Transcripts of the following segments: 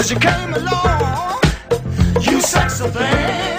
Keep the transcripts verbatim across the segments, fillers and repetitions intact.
you came along, you sexy thing.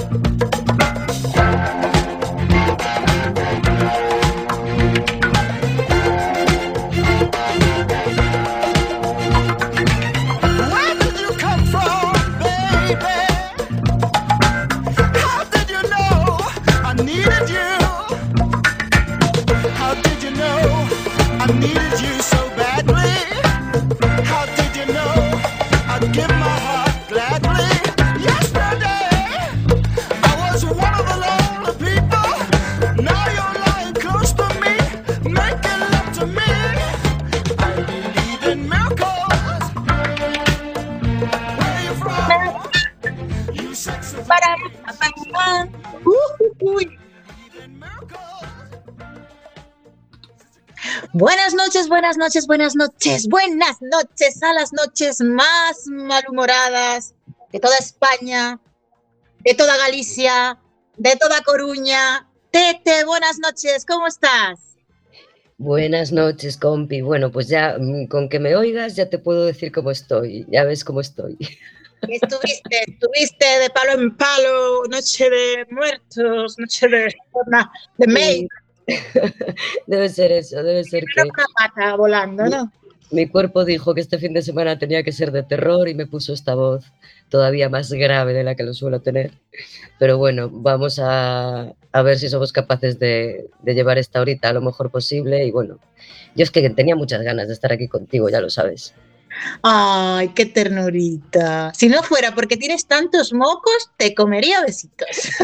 Buenas noches, buenas noches, buenas noches, buenas noches a las noches más malhumoradas de toda España, de toda Galicia, de toda Coruña. Tete, buenas noches, ¿cómo estás? Buenas noches, compi. Bueno, pues ya con que me oigas ya te puedo decir cómo estoy, ya ves cómo estoy. Estuviste, estuviste de palo en palo, noche de muertos, noche de, de mail. Debe ser eso, debe ser que... Una pata volando, ¿no? Mi, mi cuerpo dijo que este fin de semana tenía que ser de terror y me puso esta voz todavía más grave de la que lo suelo tener. Pero bueno, vamos a, a ver si somos capaces de, de llevar esta horita lo mejor posible. Y bueno, yo es que tenía muchas ganas de estar aquí contigo, ya lo sabes. Ay, qué ternurita. Si no fuera porque tienes tantos mocos, te comería besitos.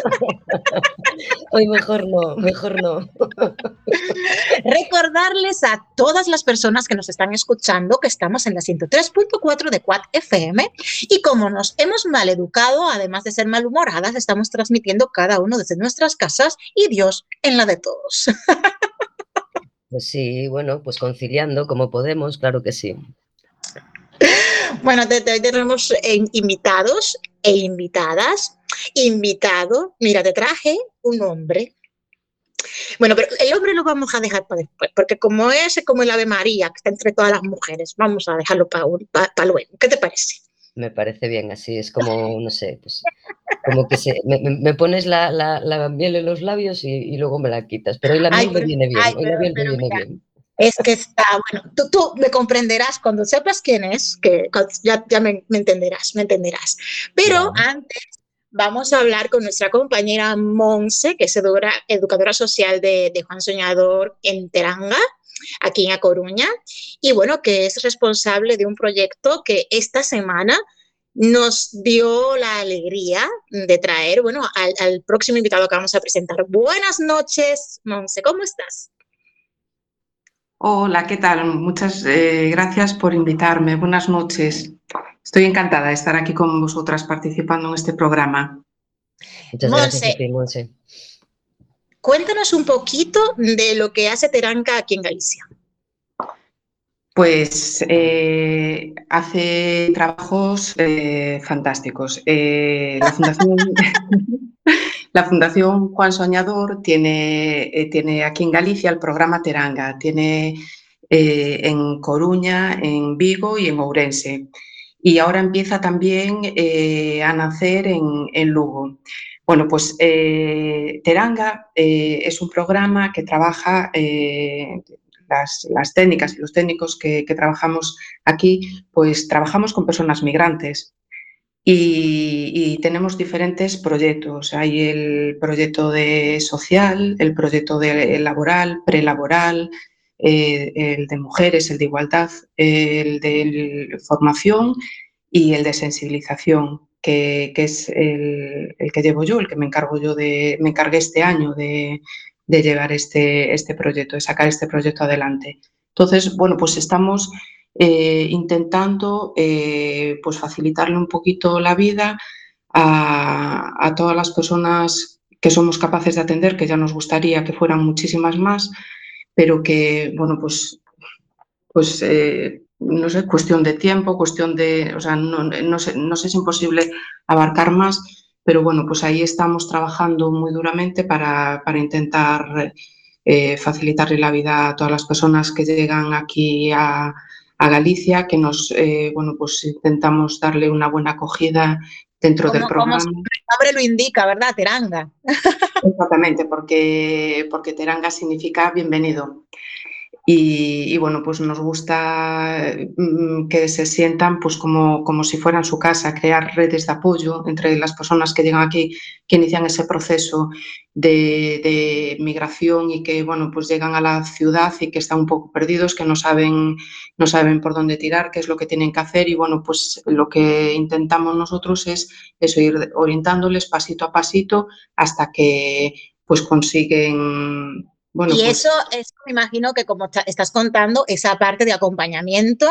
Hoy mejor no, mejor no. Recordarles a todas las personas que nos están escuchando que estamos en la ciento tres punto cuatro de Quack F M y como nos hemos maleducado, además de ser malhumoradas, estamos transmitiendo cada uno desde nuestras casas y Dios en la de todos. Pues sí, bueno, pues conciliando como podemos, claro que sí. Bueno, te, te, tenemos eh, invitados e invitadas. Invitado, mira, te traje un hombre. Bueno, pero el hombre lo vamos a dejar para después, porque como es como el Ave María, que está entre todas las mujeres, vamos a dejarlo para pa, pa luego. ¿Qué te parece? Me parece bien, así es como, no sé, pues como que se, me, me pones la, la, la miel en los labios y, y luego me la quitas, pero hoy la miel ay, me pero, viene bien, ay, hoy pero, la miel me viene mira, bien. Es que está, bueno, tú, tú me comprenderás cuando sepas quién es, que ya, ya me, me entenderás, me entenderás. Pero yeah. Antes vamos a hablar con nuestra compañera Monse, que es educadora, educadora social de, de Juan Soñador en Teranga, aquí en A Coruña, y bueno, que es responsable de un proyecto que esta semana nos dio la alegría de traer, bueno, al, al próximo invitado que vamos a presentar. Buenas noches, Monse, ¿cómo estás? Hola, ¿qué tal? Muchas eh, gracias por invitarme. Buenas noches. Estoy encantada de estar aquí con vosotras participando en este programa. Muchas Monse, gracias a ti, Monse. Cuéntanos un poquito de lo que hace Teranga aquí en Galicia. Pues eh, hace trabajos eh, fantásticos. Eh, la Fundación... La Fundación Juan Soñador tiene, eh, tiene aquí en Galicia el programa Teranga, tiene eh, en Coruña, en Vigo y en Ourense. Y ahora empieza también eh, a nacer en, en Lugo. Bueno, pues eh, Teranga eh, es un programa que trabaja, eh, las, las técnicas y los técnicos que, que trabajamos aquí, pues trabajamos con personas migrantes. Y, y tenemos diferentes proyectos. Hay el proyecto de social, el proyecto de laboral, prelaboral, eh, el de mujeres, el de igualdad, el de formación y el de sensibilización, que, que es el, el que llevo yo, el que me encargo yo de, me encargué este año de, de llevar este, este proyecto, de sacar este proyecto adelante. Entonces, bueno, pues estamos Eh, intentando eh, pues facilitarle un poquito la vida a, a todas las personas que somos capaces de atender, que ya nos gustaría que fueran muchísimas más, pero que, bueno, pues, pues eh, no sé, cuestión de tiempo, cuestión de, o sea, no, no, sé, no sé si es imposible abarcar más, pero bueno, pues ahí estamos trabajando muy duramente para, para intentar eh, facilitarle la vida a todas las personas que llegan aquí a a Galicia, que nos, eh, bueno, pues intentamos darle una buena acogida dentro como, del programa. Como su nombre lo indica, ¿verdad? Teranga. Exactamente, porque, porque Teranga significa bienvenido. Y, y, bueno, pues nos gusta mm, que se sientan pues como, como si fueran su casa, crear redes de apoyo entre las personas que llegan aquí, que inician ese proceso de, de migración y que, bueno, pues llegan a la ciudad y que están un poco perdidos, que no saben, no saben por dónde tirar, qué es lo que tienen que hacer y, bueno, pues lo que intentamos nosotros es eso, ir orientándoles pasito a pasito hasta que pues consiguen... Bueno, y pues, eso, eso me imagino que como estás contando, esa parte de acompañamiento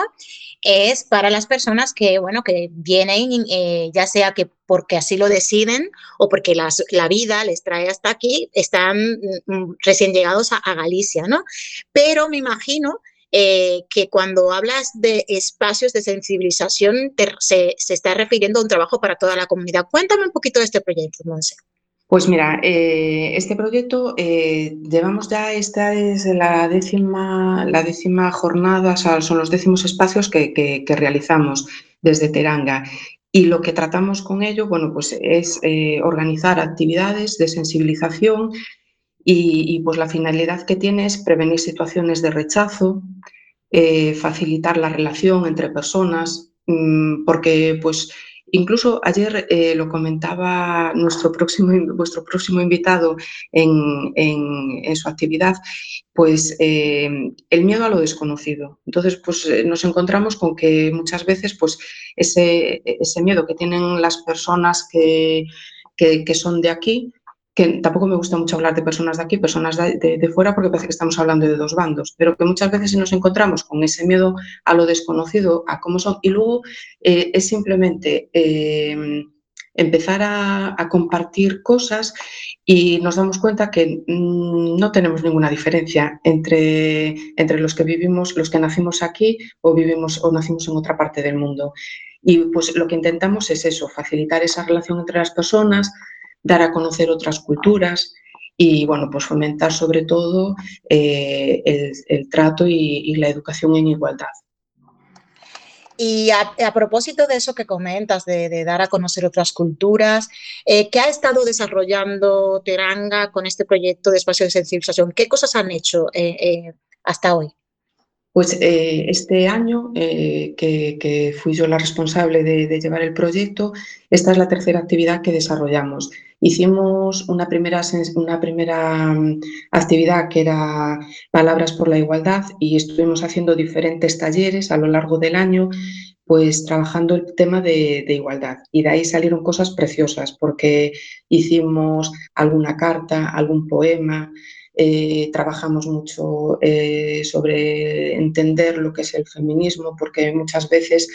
es para las personas que, bueno, que vienen, eh, ya sea que porque así lo deciden o porque las, la vida les trae hasta aquí, están mm, recién llegados a, a Galicia, ¿no? Pero me imagino eh, que cuando hablas de espacios de sensibilización te, se, se está refiriendo a un trabajo para toda la comunidad. Cuéntame un poquito de este proyecto, Monse. Pues mira, eh, este proyecto eh, llevamos ya, esta es la décima, la décima jornada, o sea, son los décimos espacios que, que, que realizamos desde Teranga. Y lo que tratamos con ello, bueno, pues es eh, organizar actividades de sensibilización y, y pues la finalidad que tiene es prevenir situaciones de rechazo, eh, facilitar la relación entre personas, mmm, porque pues incluso ayer eh, lo comentaba nuestro próximo, vuestro próximo invitado en, en, en su actividad, pues eh, el miedo a lo desconocido. Entonces, pues eh, nos encontramos con que muchas veces pues ese, ese miedo que tienen las personas que, que, que son de aquí, que tampoco me gusta mucho hablar de personas de aquí, personas de, de, de fuera, porque parece que estamos hablando de dos bandos, pero que muchas veces nos encontramos con ese miedo a lo desconocido, a cómo son, y luego eh, es simplemente eh, empezar a, a compartir cosas y nos damos cuenta que mmm, no tenemos ninguna diferencia entre, entre los que vivimos, los que nacimos aquí o vivimos o nacimos en otra parte del mundo. Y pues lo que intentamos es eso, facilitar esa relación entre las personas, dar a conocer otras culturas y, bueno, pues fomentar sobre todo eh, el, el trato y, y la educación en igualdad. Y a, a, propósito de eso que comentas, de, de dar a conocer otras culturas, eh, ¿qué ha estado desarrollando Teranga con este proyecto de espacio de sensibilización? ¿Qué cosas han hecho eh, eh, hasta hoy? Pues eh, este año, eh, que, que fui yo la responsable de, de llevar el proyecto, esta es la tercera actividad que desarrollamos. Hicimos una primera, una primera actividad que era Palabras por la Igualdad y estuvimos haciendo diferentes talleres a lo largo del año, pues trabajando el tema de, de igualdad. Y de ahí salieron cosas preciosas porque hicimos alguna carta, algún poema. Eh, trabajamos mucho eh, sobre entender lo que es el feminismo, porque muchas veces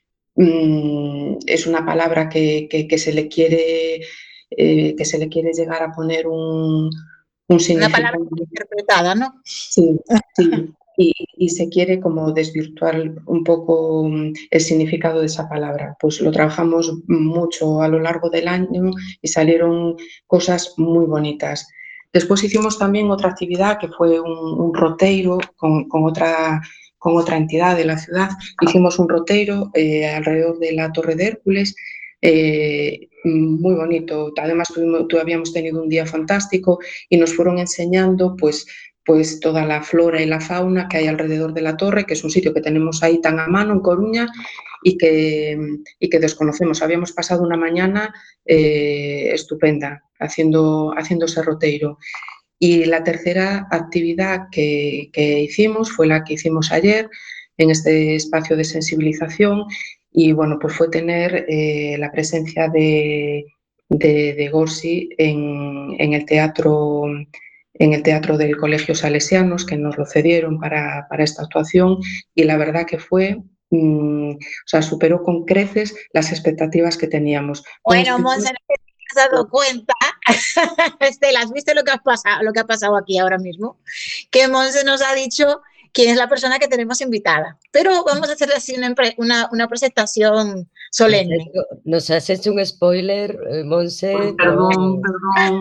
mmm, es una palabra que, que, que, se le quiere, eh, que se le quiere llegar a poner un, un significado. Una palabra interpretada, ¿no? Sí, sí. Y, y se quiere como desvirtuar un poco el significado de esa palabra. Pues lo trabajamos mucho a lo largo del año y salieron cosas muy bonitas. Después hicimos también otra actividad que fue un, un roteiro con, con, otra, con otra entidad de la ciudad. Hicimos un roteiro eh, alrededor de la Torre de Hércules, eh, muy bonito. Además tuvimos, habíamos tenido un día fantástico y nos fueron enseñando pues, pues toda la flora y la fauna que hay alrededor de la torre, que es un sitio que tenemos ahí tan a mano en Coruña y que, y que desconocemos. Habíamos pasado una mañana eh, estupenda haciendo, haciendo ese roteiro. Y la tercera actividad que, que hicimos fue la que hicimos ayer en este espacio de sensibilización y bueno, pues fue tener eh, la presencia de, de, de Gorsi en, en el teatro en el teatro del Colegio Salesianos, que nos lo cedieron para, para esta actuación y la verdad que fue, mmm, o sea, superó con creces las expectativas que teníamos. Bueno, Monse, no te has dado cuenta, Estela, ¿has visto lo que, has pasado, lo que ha pasado aquí ahora mismo? Que Monse nos ha dicho quién es la persona que tenemos invitada, pero vamos a hacer así una, una, una presentación solemne. Nos has hecho un spoiler, eh, Monse. Pues perdón, perdón.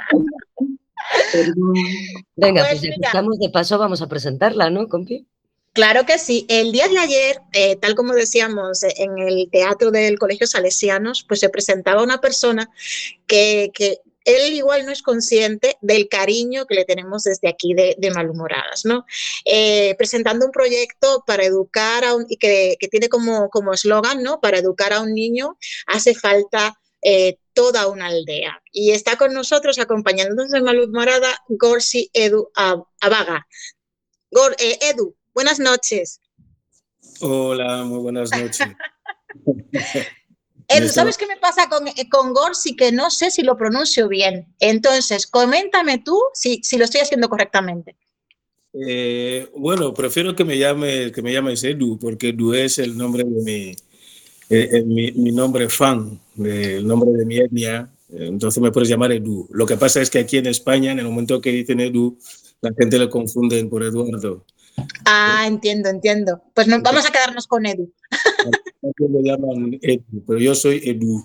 Venga, pues, pues ya que estamos de paso, vamos a presentarla, ¿no, compi? Claro que sí. El día de ayer, eh, tal como decíamos, eh, en el teatro del Colegio Salesianos, pues se presentaba una persona que, que él igual no es consciente del cariño que le tenemos desde aquí de, de Malhumoradas, ¿no? Eh, presentando un proyecto para educar a un, y que, que tiene como como eslogan, ¿no? Para educar a un niño hace falta eh, toda una aldea. Y está con nosotros acompañándonos de Malhumorada Gorsi Edu Abaga. Gor, eh, Edu, buenas noches. Hola, muy buenas noches. Edu, ¿sabes qué me pasa con, con Gorsi? Que no sé si lo pronuncio bien. Entonces, coméntame tú si, si lo estoy haciendo correctamente. Eh, bueno, prefiero que me llame, que me llames Edu, porque Edu es el nombre de mi, eh, mi, mi nombre fan, de, el nombre de mi etnia. Entonces me puedes llamar Edu. Lo que pasa es que aquí en España, en el momento que dicen Edu, la gente le confunden por Eduardo. Ah, entiendo, entiendo. Pues no, vamos a quedarnos con Edu. Me llaman Edu, pero yo soy Edu.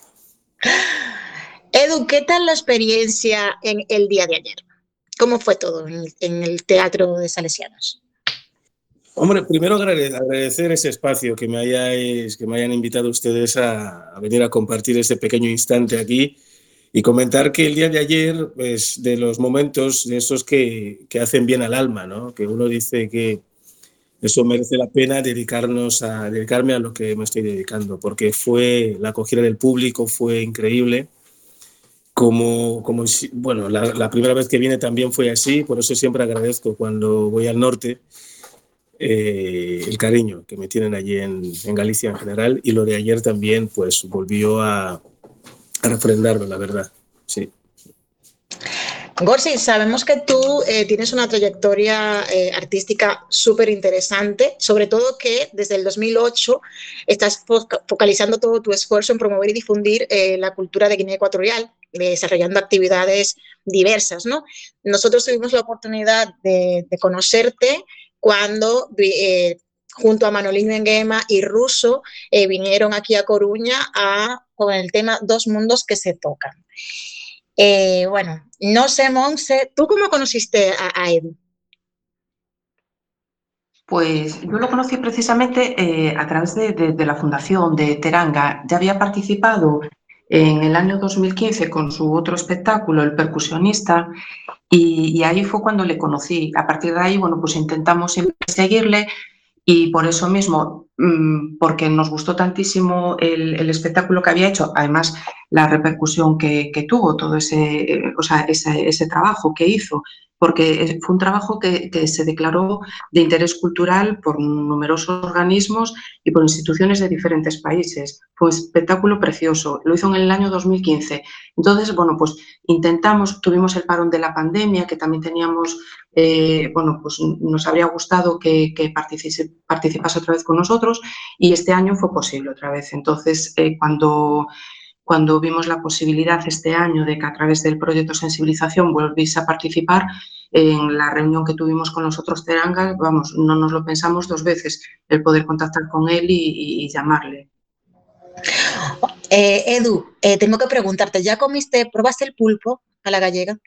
Edu, ¿qué tal la experiencia en el día de ayer? ¿Cómo fue todo en, en el Teatro de Salesianos? Hombre, primero agradecer ese espacio que me, hayáis, que me hayan invitado ustedes a, a venir a compartir este pequeño instante aquí y comentar que el día de ayer es pues, de los momentos de esos que, que hacen bien al alma, ¿no? Que uno dice que eso merece la pena dedicarnos a, dedicarme a lo que me estoy dedicando, porque fue la acogida del público fue increíble. Como, como bueno, la, la primera vez que vine también fue así, por eso siempre agradezco cuando voy al norte eh, el cariño que me tienen allí en, en Galicia en general, y lo de ayer también pues volvió a, a refrendarlo, la verdad, sí. Gorsi, sabemos que tú eh, tienes una trayectoria eh, artística súper interesante, sobre todo que desde el dos mil ocho estás fo focalizando todo tu esfuerzo en promover y difundir eh, la cultura de Guinea Ecuatorial, eh, desarrollando actividades diversas, ¿no? Nosotros tuvimos la oportunidad de, de conocerte cuando eh, junto a Manolín Nguema y Russo eh, vinieron aquí a Coruña a, con el tema Dos mundos que se tocan. Eh, bueno, no sé, Monse, ¿tú cómo conociste a, a Edu? Pues yo lo conocí precisamente eh, a través de, de, de la fundación de Teranga. Ya había participado en el año dos mil quince con su otro espectáculo, El percusionista, y, y ahí fue cuando le conocí. A partir de ahí, bueno, pues intentamos siempre seguirle. Y por eso mismo, porque nos gustó tantísimo el, el espectáculo que había hecho, además la repercusión que, que tuvo, todo ese, o sea, ese, ese trabajo que hizo, porque fue un trabajo que, que se declaró de interés cultural por numerosos organismos y por instituciones de diferentes países. Fue un espectáculo precioso, lo hizo en el año dos mil quince. Entonces, bueno, pues intentamos, tuvimos el parón de la pandemia, que también teníamos, eh, bueno, pues nos habría gustado que, que participase, participase otra vez con nosotros, y este año fue posible otra vez. Entonces, eh, cuando... Cuando vimos la posibilidad este año de que a través del proyecto Sensibilización volviese a participar, en la reunión que tuvimos con los otros Terangas, vamos, no nos lo pensamos dos veces, el poder contactar con él y, y, y llamarle. Eh, Edu, eh, tengo que preguntarte, ¿ya comiste, probaste el pulpo a la gallega?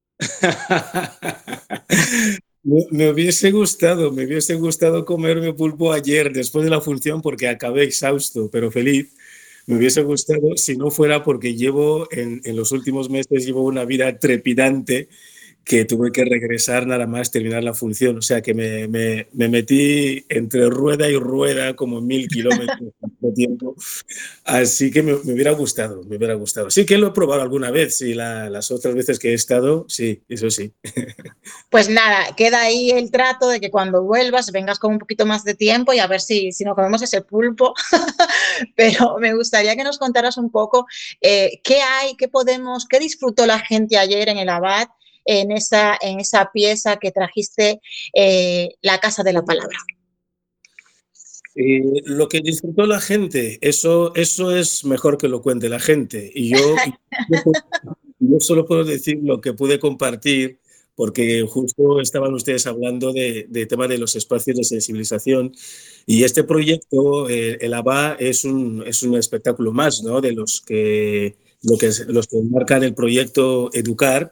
me, me hubiese gustado, me hubiese gustado comerme pulpo ayer después de la función porque acabé exhausto, pero feliz. Me hubiese gustado si no fuera porque llevo, en, en los últimos meses, llevo una vida trepidante que tuve que regresar nada más terminar la función. O sea que me, me, me metí entre rueda y rueda como mil kilómetros de tiempo. Así que me, me hubiera gustado, me hubiera gustado. Sí que lo he probado alguna vez, sí, la, las otras veces que he estado, sí, eso sí. Pues nada, queda ahí el trato de que cuando vuelvas vengas con un poquito más de tiempo y a ver si, si nos comemos ese pulpo. Pero me gustaría que nos contaras un poco eh, qué hay, qué podemos, qué disfrutó la gente ayer en el Abad, en esa, en esa pieza que trajiste, eh, La Casa de la Palabra. Eh, lo que disfrutó la gente, eso, eso es mejor que lo cuente la gente. Y yo, yo, yo solo puedo decir lo que pude compartir, porque justo estaban ustedes hablando de, de tema de los espacios de sensibilización, y este proyecto, eh, el Abad, es un, es un espectáculo más, ¿no? De los que, lo que, los que marcan el proyecto Educar,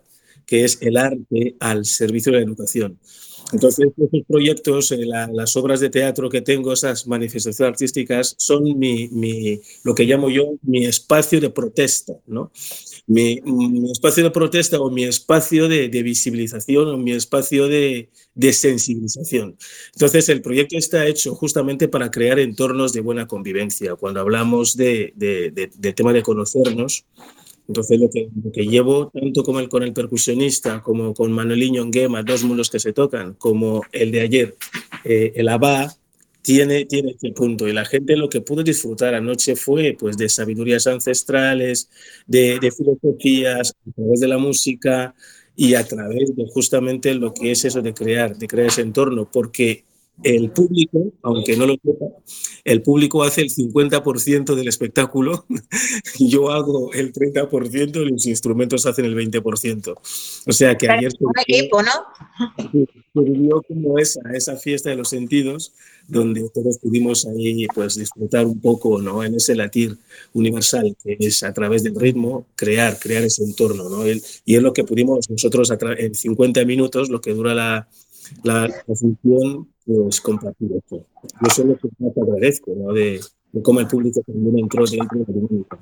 que es el arte al servicio de la educación. Entonces, esos proyectos, eh, la, las obras de teatro que tengo, esas manifestaciones artísticas, son mi, mi, lo que llamo yo mi espacio de protesta, ¿no? Mi, mi espacio de protesta o mi espacio de, de visibilización o mi espacio de, de sensibilización. Entonces, el proyecto está hecho justamente para crear entornos de buena convivencia. Cuando hablamos de, de, de, de tema de conocernos, entonces lo que, lo que llevo, tanto como el, con el percusionista, como con Manoliño Nguema, dos mundos que se tocan, como el de ayer, eh, el Abá, tiene, tiene este punto. Y la gente lo que pudo disfrutar anoche fue pues, de sabidurías ancestrales, de, de filosofías, a través de la música y a través de justamente lo que es eso de crear, de crear ese entorno, porque el público, aunque no lo sepa, el público hace el cincuenta por ciento del espectáculo, yo hago el treinta por ciento y los instrumentos hacen el veinte por ciento. O sea que Pero ayer un equipo, ¿no? se vivió como esa, esa fiesta de los sentidos, donde todos pudimos ahí pues, disfrutar un poco, ¿no? En ese latir universal, que es a través del ritmo, crear, crear ese entorno, ¿no? El, y es lo que pudimos nosotros en cincuenta minutos, lo que dura la, la, la función, pues compartir esto. Yo eso es lo que más agradezco, ¿no? De, de cómo el público también entró dentro de la dinámica.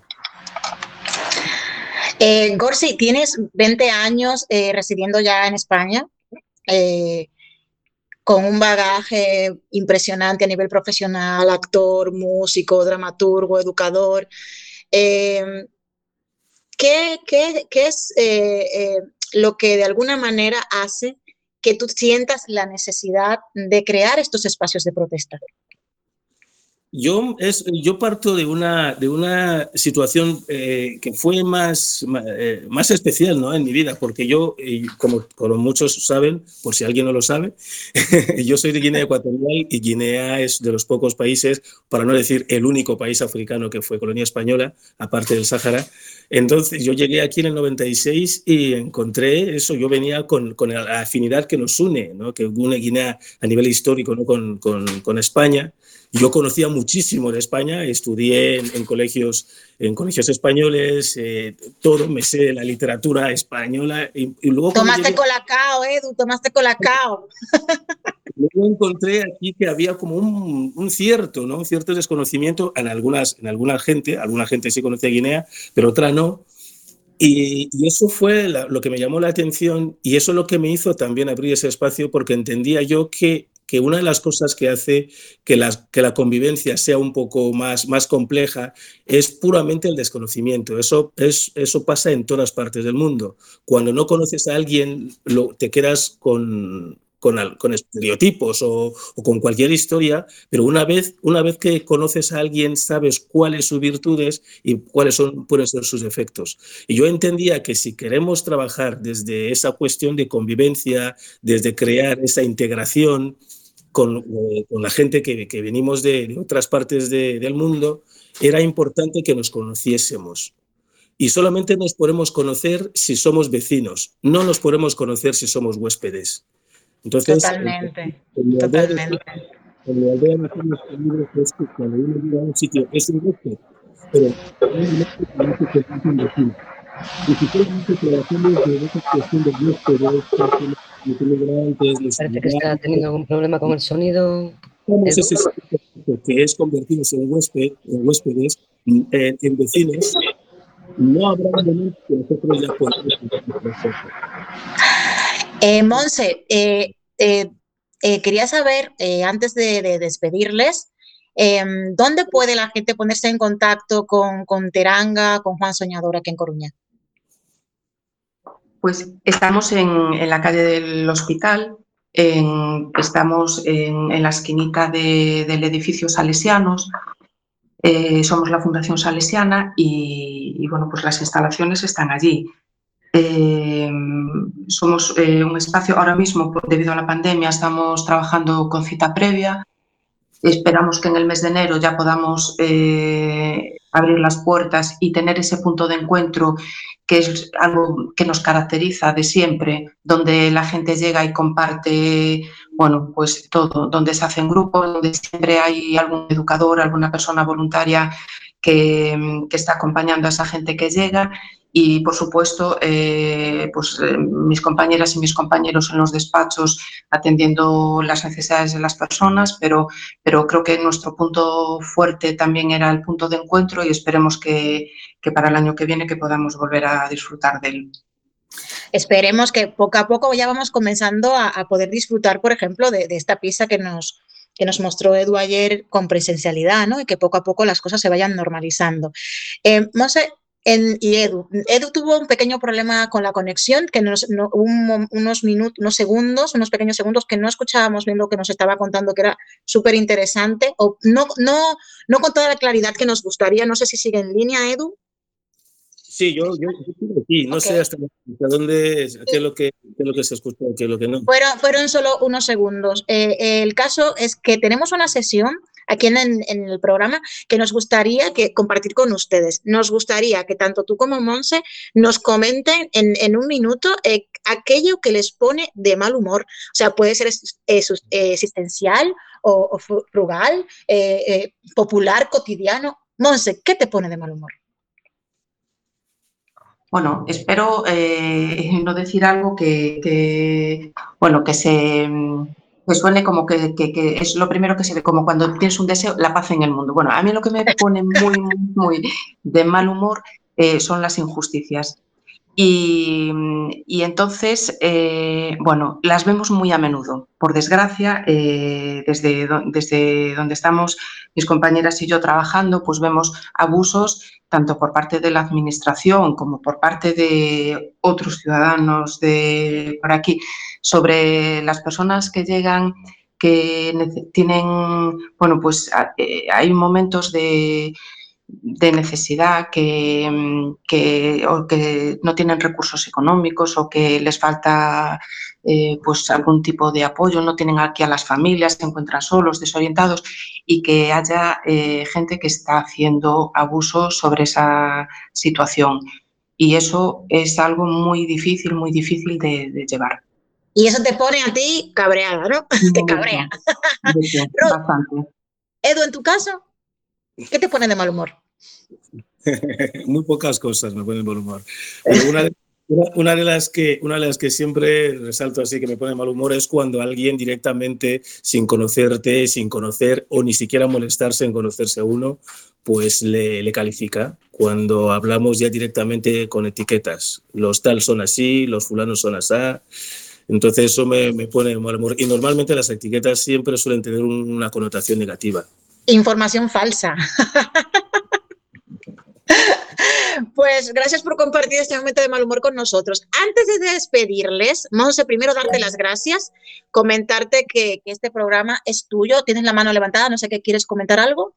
Eh, Gorsi, tienes veinte años eh, residiendo ya en España, eh, con un bagaje impresionante a nivel profesional, actor, músico, dramaturgo, educador. Eh, ¿qué, qué, qué es eh, eh, lo que de alguna manera hace que tú sientas la necesidad de crear estos espacios de protesta? Yo, es, yo parto de una, de una situación eh, que fue más, eh, más especial, ¿no? En mi vida, porque yo, eh, como, como muchos saben, por si alguien no lo sabe, yo soy de Guinea Ecuatorial y Guinea es de los pocos países, para no decir el único país africano que fue colonia española, aparte del Sáhara. Entonces yo llegué aquí en el noventa y seis y encontré eso, yo venía con, con la afinidad que nos une, ¿no? Que une Guinea a nivel histórico, ¿no? con, con, con España. Yo conocía muchísimo de España, estudié en, en, colegios, en colegios españoles, eh, todo, me sé la literatura española. Y, y luego tomaste llegué, colacao, Edu, tomaste colacao. Luego encontré aquí que había como un, un cierto, ¿no? Un cierto desconocimiento en, algunas, en alguna gente, alguna gente sí conocía Guinea, pero otra no. Y, y eso fue la, lo que me llamó la atención y eso es lo que me hizo también abrir ese espacio porque entendía yo que que una de las cosas que hace que la, que la convivencia sea un poco más, más compleja es puramente el desconocimiento. Eso, es, eso pasa en todas partes del mundo. Cuando no conoces a alguien, lo, te quedas con, con, con estereotipos o, o con cualquier historia, pero una vez, una vez que conoces a alguien, sabes cuáles sus virtudes y cuáles son, pueden ser sus defectos. Y yo entendía que si queremos trabajar desde esa cuestión de convivencia, desde crear esa integración, Con, eh, con la gente que, que venimos de, de otras partes de, del mundo, era importante que nos conociésemos. Y solamente nos podemos conocer si somos vecinos, no nos podemos conocer si somos huéspedes. Entonces, totalmente, en, en totalmente. En mi aldea decimos que el libro es que cuando uno llega a un sitio es un huésped, pero no se convierte en vecino. Y si solamente trabajamos de esa cuestión de huéspedes, los inmigrantes, Parece que está teniendo algún problema con el sonido. Somos ese sitio que es convertirnos en, huésped, en huéspedes, en, en vecinos, no habrá momento que nosotros ya podamos. Eh, Monse, eh, eh, eh, quería saber, eh, antes de, de despedirles, eh, ¿dónde puede la gente ponerse en contacto con, con Teranga, con Juan Soñador aquí en Coruña? Pues estamos en, en la calle del Hospital, en, estamos en, en la esquinita de, del edificio Salesianos, eh, somos la Fundación Salesiana y, y bueno, pues las instalaciones están allí. Eh, somos eh, un espacio, ahora mismo debido a la pandemia estamos trabajando con cita previa, esperamos que en el mes de enero ya podamos eh, abrir las puertas y tener ese punto de encuentro que es algo que nos caracteriza de siempre, donde la gente llega y comparte, bueno, pues todo, donde se hacen grupos, donde siempre hay algún educador, alguna persona voluntaria que, que está acompañando a esa gente que llega. Y, por supuesto, eh, pues, eh, mis compañeras y mis compañeros en los despachos atendiendo las necesidades de las personas, pero, pero creo que nuestro punto fuerte también era el punto de encuentro y esperemos que, que para el año que viene que podamos volver a disfrutar de él. Esperemos que poco a poco ya vamos comenzando a, a poder disfrutar, por ejemplo, de, de esta pieza que nos, que nos mostró Edu ayer con presencialidad, ¿no? Y que poco a poco las cosas se vayan normalizando. Eh, Monse, En, y Edu. Edu tuvo un pequeño problema con la conexión, que nos, no, un, unos minutos, unos segundos, unos pequeños segundos que no escuchábamos bien lo que nos estaba contando, que era súper interesante, o no, no, no con toda la claridad que nos gustaría. No sé si sigue en línea, Edu. Sí, yo, yo, yo sigo aquí, no okay. sé hasta, hasta dónde, qué es lo que, qué es lo que se escuchó, qué es lo que no. Fueron, fueron solo unos segundos. Eh, el caso es que tenemos una sesión aquí en, en el programa que nos gustaría que compartir con ustedes. Nos gustaría que tanto tú como Monse nos comenten en, en un minuto eh, aquello que les pone de mal humor. O sea, puede ser eh, existencial o, o frugal, eh, eh, popular, cotidiano. Monse, ¿qué te pone de mal humor? Bueno, espero eh, no decir algo que, que, bueno, que se... que suene como que, que, que es lo primero que se ve, como cuando tienes un deseo, la paz en el mundo. Bueno, a mí lo que me pone muy, muy, muy de mal humor eh, son las injusticias. Y, y entonces, eh, bueno, las vemos muy a menudo. Por desgracia, eh, desde, do, desde donde estamos mis compañeras y yo trabajando, pues vemos abusos tanto por parte de la administración como por parte de otros ciudadanos de por aquí, sobre las personas que llegan, que tienen, bueno, pues eh, hay momentos de... de necesidad, que, que, o que no tienen recursos económicos o que les falta eh, pues algún tipo de apoyo, no tienen aquí a las familias, se encuentran solos, desorientados, y que haya eh, gente que está haciendo abuso sobre esa situación. Y eso es algo muy difícil, muy difícil de, de llevar. Y eso te pone a ti cabreada, ¿no? No, te cabrea. Mucho, bastante. Edu, ¿en tu caso? ¿Qué te pone de mal humor? Muy pocas cosas me ponen de mal humor. Pero una, de, una, de las que, una de las que siempre resalto así que me pone de mal humor es cuando alguien directamente, sin conocerte, sin conocer o ni siquiera molestarse en conocerse a uno, pues le, le califica. Cuando hablamos ya directamente con etiquetas. Los tal son así, los fulanos son así. Entonces eso me, me pone de mal humor. Y normalmente las etiquetas siempre suelen tener una connotación negativa. Información falsa. Pues gracias por compartir este momento de mal humor con nosotros. Antes de despedirles, Monse, primero darte las gracias, comentarte que, que este programa es tuyo, tienes la mano levantada, no sé qué, ¿quieres comentar algo?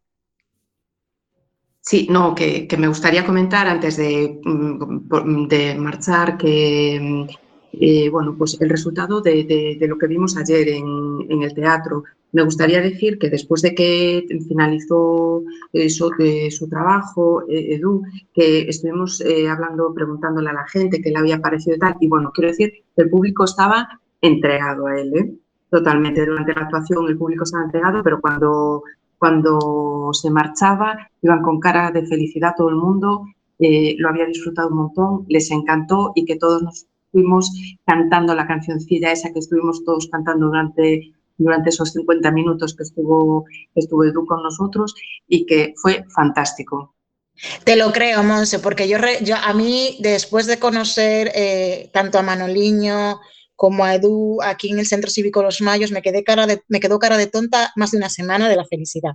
Sí, no, que, que me gustaría comentar antes de, de marchar que, eh, bueno, pues el resultado de, de, de lo que vimos ayer en, en el teatro. Me gustaría decir que después de que finalizó eh, su, eh, su trabajo, eh, Edu, que estuvimos eh, hablando, preguntándole a la gente qué le había parecido y tal, y bueno, quiero decir que el público estaba entregado a él, ¿eh? Totalmente. Durante la actuación el público estaba entregado, pero cuando... Cuando se marchaba, iban con cara de felicidad todo el mundo, eh, lo había disfrutado un montón, les encantó y que todos nos fuimos cantando la cancioncilla esa que estuvimos todos cantando durante, durante esos cincuenta minutos que estuvo, que estuvo Edu con nosotros y que fue fantástico. Te lo creo, Monse, porque yo, re, yo a mí, después de conocer eh, tanto a Manoliño como a Edu aquí en el Centro Cívico Los Mayos, me, quedé cara de, me quedó cara de tonta más de una semana de la felicidad.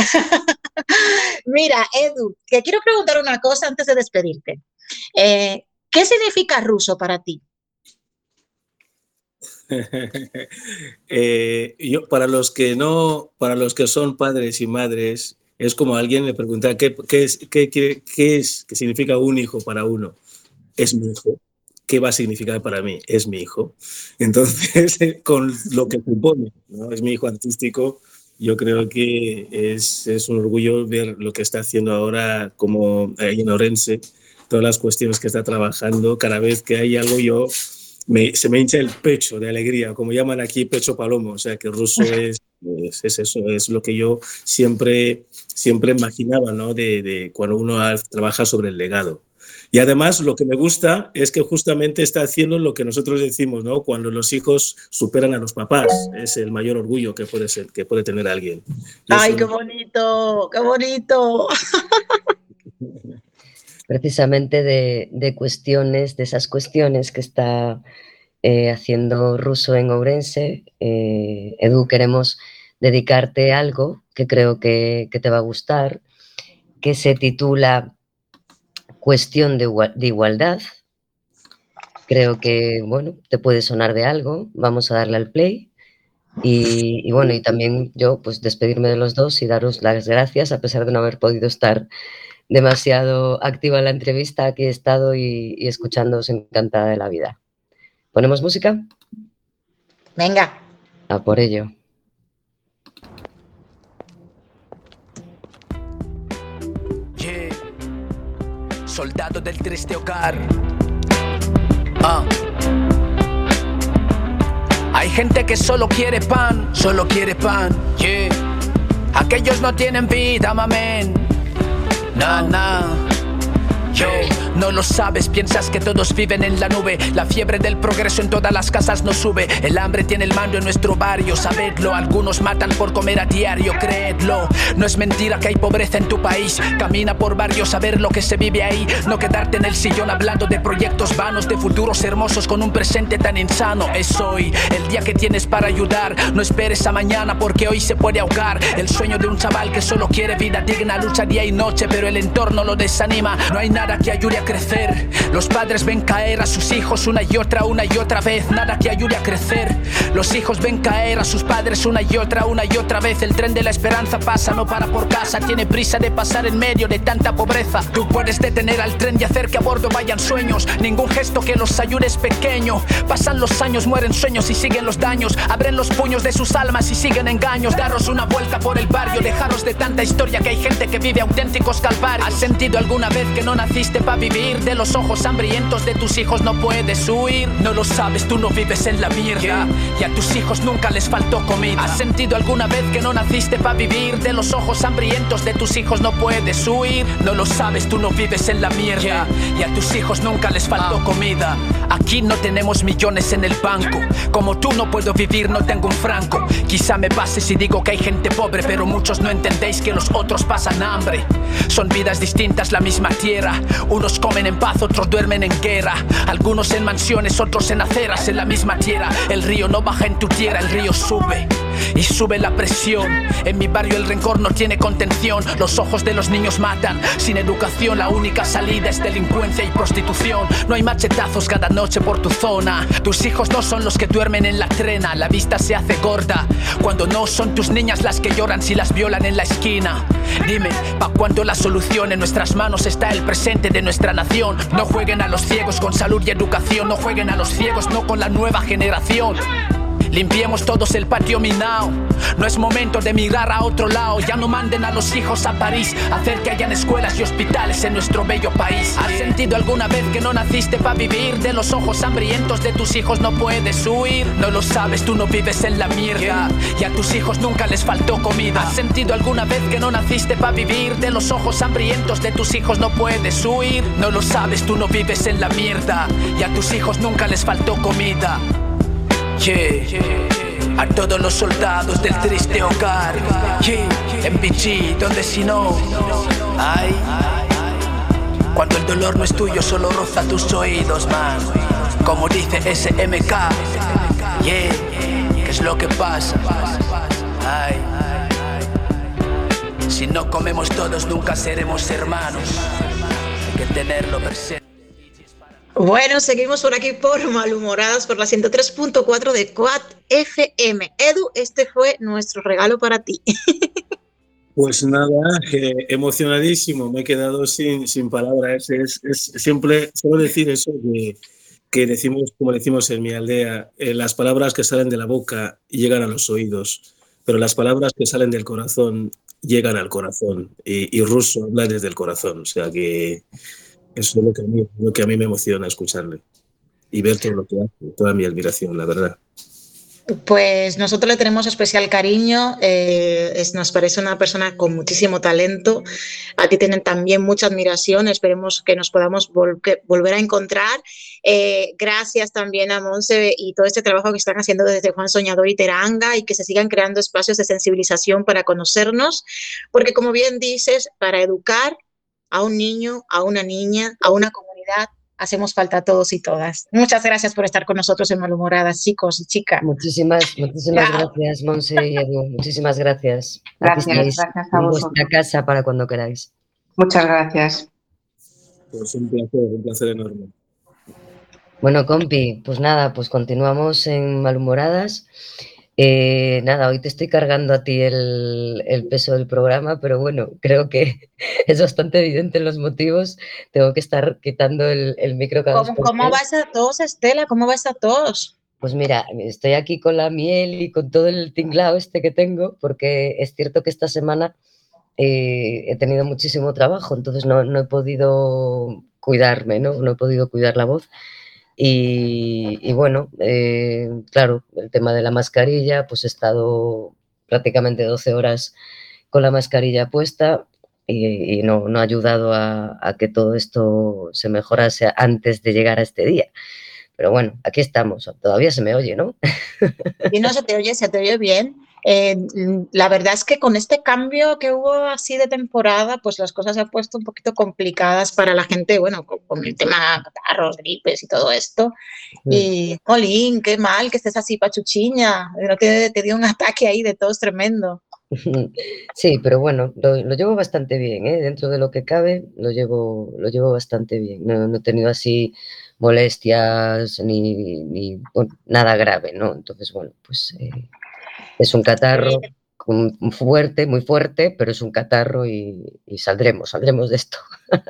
Mira, Edu, te quiero preguntar una cosa antes de despedirte. Eh, ¿Qué significa ruso para ti? eh, yo, para los que no, para los que son padres y madres, es como alguien le pregunta ¿qué, qué, es, qué, qué, qué es, qué significa un hijo para uno? Es mi hijo. ¿Qué va a significar para mí? Es mi hijo. Entonces, con lo que supone, ¿no? Es mi hijo artístico. Yo creo que es, es un orgullo ver lo que está haciendo ahora como en Orense, todas las cuestiones que está trabajando. Cada vez que hay algo, yo me, se me hincha el pecho de alegría, como llaman aquí, pecho palomo. O sea, que ruso es, es, es eso, es lo que yo siempre, siempre imaginaba, ¿no? De, de cuando uno trabaja sobre el legado. Y además lo que me gusta es que justamente está haciendo lo que nosotros decimos, ¿no? Cuando los hijos superan a los papás, es el mayor orgullo que puede ser, que puede tener alguien. Y ¡Ay, eso- qué bonito! ¡Qué bonito! Precisamente de, de cuestiones, de esas cuestiones que está eh, haciendo Ruso en Ourense, eh, Edu, queremos dedicarte algo que creo que, que te va a gustar, que se titula Cuestión de, Igua- de Igualdad. Creo que, bueno, te puede sonar de algo. Vamos a darle al play. Y, y bueno, y también yo, pues despedirme de los dos y daros las gracias, a pesar de no haber podido estar demasiado activa en la entrevista. Aquí he estado y, y escuchándoos encantada de la vida. ¿Ponemos música? Venga. A por ello. Yeah. Soldado del triste hogar. Ah. Hay gente que solo quiere pan, solo quiere pan. Yeah. Aquellos no tienen vida, mamen. Nah, nah. Yo, no lo sabes, piensas que todos viven en la nube. La fiebre del progreso en todas las casas no sube. El hambre tiene el mando en nuestro barrio, sabedlo. Algunos matan por comer a diario, creedlo. No es mentira que hay pobreza en tu país. Camina por barrios a ver lo que se vive ahí. No quedarte en el sillón hablando de proyectos vanos, de futuros hermosos con un presente tan insano. Es hoy, el día que tienes para ayudar. No esperes a mañana porque hoy se puede ahogar. El sueño de un chaval que solo quiere vida digna, lucha día y noche pero el entorno lo desanima. No hay nada que ayude a crecer. Los padres ven caer a sus hijos una y otra, una y otra vez. Nada que ayude a crecer. Los hijos ven caer a sus padres una y otra, una y otra vez. El tren de la esperanza pasa, no para por casa. Tiene prisa de pasar en medio de tanta pobreza. Tú puedes detener al tren y hacer que a bordo vayan sueños. Ningún gesto que los ayude es pequeño. Pasan los años, mueren sueños y siguen los daños. Abren los puños de sus almas y siguen engaños. Daros una vuelta por el barrio, dejaros de tanta historia, que hay gente que vive auténticos calvarios. ¿Has sentido alguna vez que no naciste para vivir? De los ojos hambrientos de tus hijos no puedes huir. No lo sabes, tú no vives en la mierda. Yeah. Y a tus hijos nunca les faltó comida. ¿Has sentido alguna vez que no naciste para vivir? De los ojos hambrientos de tus hijos no puedes huir. No lo sabes, tú no vives en la mierda. Yeah. Y a tus hijos nunca les faltó ah. comida. Aquí no tenemos millones en el banco. Como tú no puedo vivir, no tengo un franco. Quizá me pase si digo que hay gente pobre, pero muchos no entendéis que los otros pasan hambre. Son vidas distintas, la misma tierra. Unos comen en paz, otros duermen en guerra. Algunos en mansiones, otros en aceras. En la misma tierra, el río no baja en tu tierra, el río sube. Y sube la presión. En mi barrio el rencor no tiene contención. Los ojos de los niños matan. Sin educación la única salida es delincuencia y prostitución. No hay machetazos cada noche por tu zona. Tus hijos no son los que duermen en la trena. La vista se hace gorda cuando no son tus niñas las que lloran si las violan en la esquina. Dime, ¿pa' cuándo la solución? En nuestras manos está el presente de nuestra nación. No jueguen a los ciegos con salud y educación. No jueguen a los ciegos, no con la nueva generación. Limpiemos todos el patio minao. No es momento de mirar a otro lado. Ya no manden a los hijos a París. Hacer que hayan escuelas y hospitales en nuestro bello país. ¿Has sentido alguna vez que no naciste para vivir? De los ojos hambrientos de tus hijos no puedes huir. No lo sabes, tú no vives en la mierda. Y a tus hijos nunca les faltó comida. ¿Has sentido alguna vez que no naciste para vivir? De los ojos hambrientos de tus hijos no puedes huir. No lo sabes, tú no vives en la mierda. Y a tus hijos nunca les faltó comida. Yeah. A todos los soldados del triste hogar, yeah. En B G, donde si no, ay, cuando el dolor no es tuyo, solo roza tus oídos, man. Como dice S M K, yeah, ¿qué es lo que pasa? Ay, si no comemos todos, nunca seremos hermanos. Hay que tenerlo presente. Bueno, seguimos por aquí por Malhumoradas por la ciento tres punto cuatro de Quad F M. Edu, este fue nuestro regalo para ti. Pues nada, eh, emocionadísimo, me he quedado sin, sin palabras. Es, es siempre solo decir eso que, que decimos, como decimos en mi aldea, eh, las palabras que salen de la boca llegan a los oídos, pero las palabras que salen del corazón llegan al corazón. Y, y Ruso habla desde el corazón, o sea que eso es lo que a mí, lo que a mí me emociona escucharle. y ver todo lo que hace. Toda mi admiración, la verdad. Pues nosotros le tenemos especial cariño, eh, es, nos parece una persona con muchísimo talento, a ti tienen también mucha admiración, esperemos que nos podamos vol que, volver a encontrar. Eh, gracias también a Monse y todo este trabajo que están haciendo desde Juan Soñador y Teranga, y que se sigan creando espacios de sensibilización para conocernos, porque como bien dices, para educar a un niño, a una niña, a una comunidad, hacemos falta todos y todas. Muchas gracias por estar con nosotros en Malhumoradas, chicos y chicas. Muchísimas, muchísimas Chao. gracias, Monse y Edu. Muchísimas gracias. Gracias, Aquí estáis gracias a en vosotros. vuestra casa para cuando queráis. Muchas gracias. Pues un placer, un placer enorme. Bueno, compi, pues nada, pues continuamos en Malhumoradas. Eh, nada, hoy te estoy cargando a ti el, el peso del programa, pero bueno, creo que es bastante evidente los motivos. Tengo que estar quitando el, el micro cada ¿Cómo, ¿Cómo va esa tos, Estela? ¿Cómo va esa tos? Pues mira, estoy aquí con la miel y con todo el tinglao este que tengo, porque es cierto que esta semana eh, he tenido muchísimo trabajo, entonces no, no he podido cuidarme, ¿no? No he podido cuidar la voz. Y, y bueno, eh, claro, el tema de la mascarilla, pues he estado prácticamente doce horas con la mascarilla puesta y, y no, no ha ayudado a, a que todo esto se mejorase antes de llegar a este día. Pero bueno, aquí estamos, todavía se me oye, ¿no? Y no se te oye, se te oye bien. Eh, la verdad es que con este cambio que hubo así de temporada, pues las cosas se han puesto un poquito complicadas para la gente, bueno, con, con el tema catarros, gripes y todo esto. Mm. Y, Colín, qué mal que estés así pachuchiña, no te, te dio un ataque ahí de tos tremendo. Sí, pero bueno, lo, lo llevo bastante bien, ¿eh? Dentro de lo que cabe, lo llevo, lo llevo bastante bien. No, no he tenido así molestias ni, ni bueno, nada grave, ¿no? Entonces, bueno, pues eh, es un catarro eh, fuerte, muy fuerte, pero es un catarro y, y saldremos, saldremos de esto.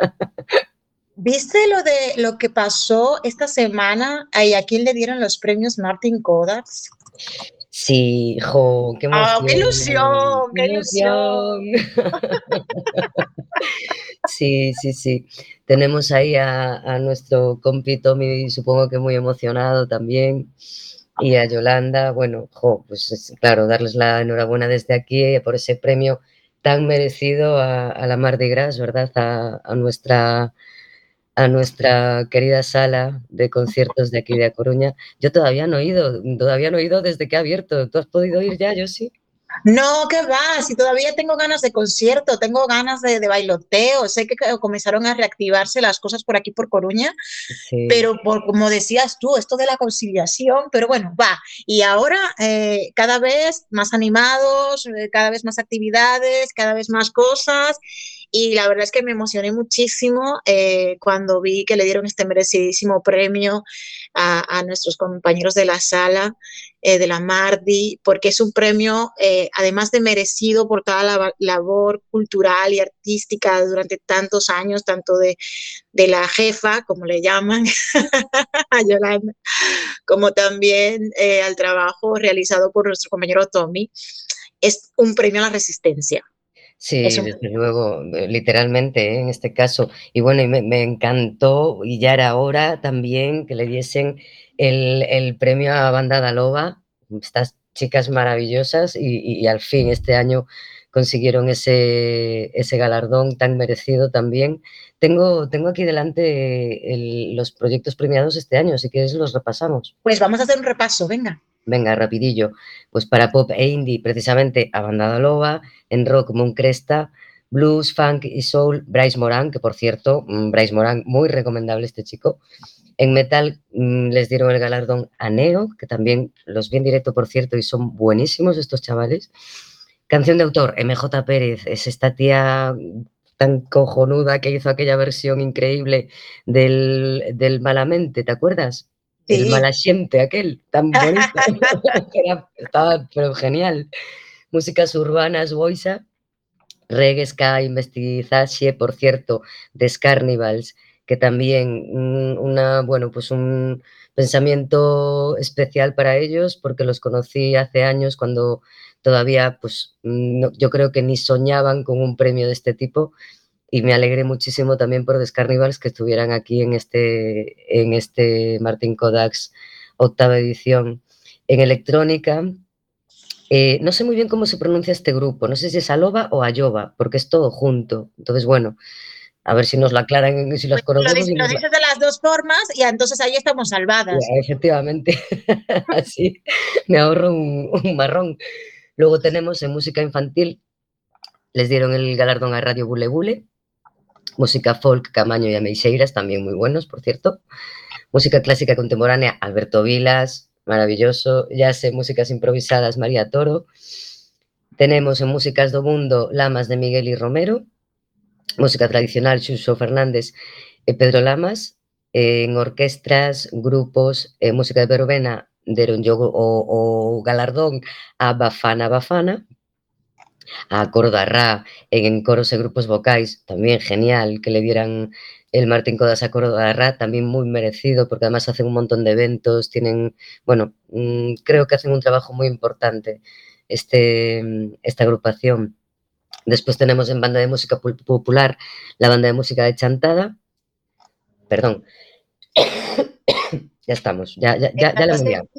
¿Viste lo de lo que pasó esta semana? ¿Y a quién le dieron los premios Martin Kodaks? Sí, jo, qué emoción. ¡Oh, qué ilusión! ¡Qué ilusión! Sí, sí, sí. Tenemos ahí a, a nuestro compi Tommy, supongo que muy emocionado también, y a Yolanda. Bueno, jo, pues es, claro, darles la enhorabuena desde aquí por ese premio tan merecido a, a la Mardi Gras, ¿verdad? A, a nuestra... a nuestra querida sala de conciertos de aquí de A Coruña. Yo todavía no he ido, todavía no he ido desde que ha abierto. ¿Tú has podido ir ya? Yo sí. No, ¿qué va? Si todavía tengo ganas de concierto, tengo ganas de, de bailoteo, sé que comenzaron a reactivarse las cosas por aquí por Coruña, sí. Pero por, como decías tú, esto de la conciliación, pero bueno, va. Y ahora eh, cada vez más animados, eh, cada vez más actividades, cada vez más cosas. Y la verdad es que me emocioné muchísimo eh, cuando vi que le dieron este merecidísimo premio a, a nuestros compañeros de la sala, eh, de la Mardi, porque es un premio, eh, además de merecido por toda la labor cultural y artística durante tantos años, tanto de, de la jefa, como le llaman, a Yolanda, como también eh, al trabajo realizado por nuestro compañero Tommy. Es un premio a la resistencia. Sí, Eso. Desde luego, literalmente, ¿eh? En este caso. Y bueno, y me, me encantó, y ya era hora también que le diesen el, el premio a Bandada Loba, estas chicas maravillosas, y, y, y al fin este año consiguieron ese, ese galardón tan merecido también. Tengo, tengo aquí delante el, los proyectos premiados este año, si quieres los repasamos. Pues vamos a hacer un repaso, venga. Venga, rapidillo. Pues para pop e indie, precisamente a Bandada Loba, en rock Moon Cresta, blues, funk y soul, Bryce Moran, que por cierto, Bryce Moran, muy recomendable este chico. En metal mmm, les dieron el galardón a Neo, que también los vi en directo, por cierto, y son buenísimos estos chavales. Canción de autor, M J Pérez, es esta tía tan cojonuda que hizo aquella versión increíble del, del Malamente, ¿te acuerdas? Sí. El Malasiente, aquel, tan bonito. Era, estaba pero genial. Músicas urbanas, Boisa, reggae, ska, mestizaje, por cierto, de Scarnivals, que también una, bueno, pues un pensamiento especial para ellos, porque los conocí hace años cuando todavía, pues, no, yo creo que ni soñaban con un premio de este tipo. y me alegré muchísimo también por Descarnivals que estuvieran aquí en este, en este Martin Kodak's octava edición en electrónica. Eh, no sé muy bien cómo se pronuncia este grupo, no sé si es Aloba o Ayoba, porque es todo junto. Entonces, bueno, a ver si nos lo aclaran, si los Pues lo, conocemos. dices, lo dices de las dos formas y entonces ahí estamos salvadas. Ya, efectivamente, así me ahorro un, un marrón. Luego tenemos en música infantil, les dieron el galardón a Radio Bule Bule. Música folk, Camaño y Ameixeiras, también muy buenos, por cierto. Música clásica contemporánea, Alberto Vilas, maravilloso. Jazz, músicas improvisadas, María Toro. Tenemos en músicas do mundo, Lamas de Miguel y Romero. Música tradicional, Xuxo Fernández e Pedro Lamas. Eh, en orquestras, grupos, eh, música de verbena, deron o, o galardón a Bafana Bafana. A Coro da Rá, en coros e grupos vocais, también genial que le dieran el Martin Kodak's a Coro da Rá, también muy merecido, porque además hacen un montón de eventos, tienen, bueno, mmm, creo que hacen un trabajo muy importante este, esta agrupación. Después tenemos en banda de música popular la banda de música de Chantada, perdón, ya estamos, ya, ya, ya, ya la hemos liado.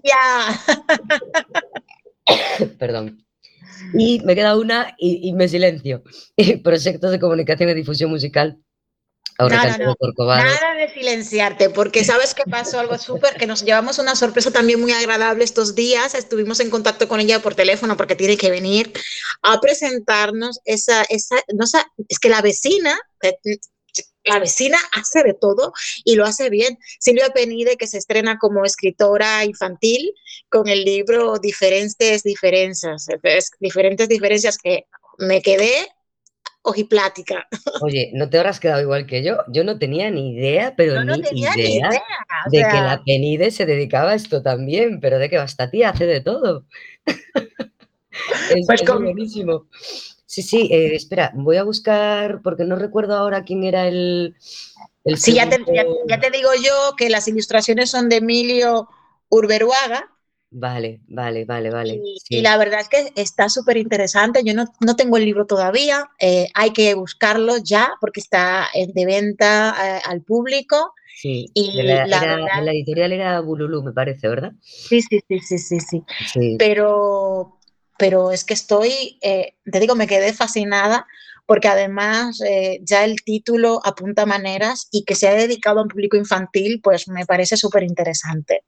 Perdón. Y me queda una y, y me silencio. Proyectos de comunicación y difusión musical. Ahora no, no, no. Nada de silenciarte, porque sabes que pasó algo súper, que nos llevamos una sorpresa también muy agradable estos días. Estuvimos en contacto con ella por teléfono porque tiene que venir a presentarnos esa, esa, no sé, es que la vecina, la vecina hace de todo y lo hace bien. Silvia Penide, que se estrena como escritora infantil con el libro Diferentes Diferencias, diferentes diferencias que me quedé ojiplática. Oye, ¿no te habrás quedado igual que yo? Yo no tenía ni idea, pero no, no ni, tenía idea ni idea de sea... que la Penide se dedicaba a esto también, pero de que esta tía hace de todo. es, pues es con... buenísimo. Sí, sí, eh, espera, voy a buscar, porque no recuerdo ahora quién era el... el sí, ya te, ya, ya te digo yo que las ilustraciones son de Emilio Urberuaga. Vale, vale, vale, vale. Y, sí. y la verdad es que está súper interesante. Yo no, no tengo el libro todavía, eh, hay que buscarlo ya porque está de venta eh, al público. Sí, y de la, la, era, verdad, de la editorial era Bululú, me parece, ¿verdad? Sí, sí, sí, sí, sí, sí. sí. Pero, pero es que estoy, eh, te digo, me quedé fascinada porque además eh, ya el título apunta maneras y que se ha dedicado a un público infantil, pues me parece súper interesante.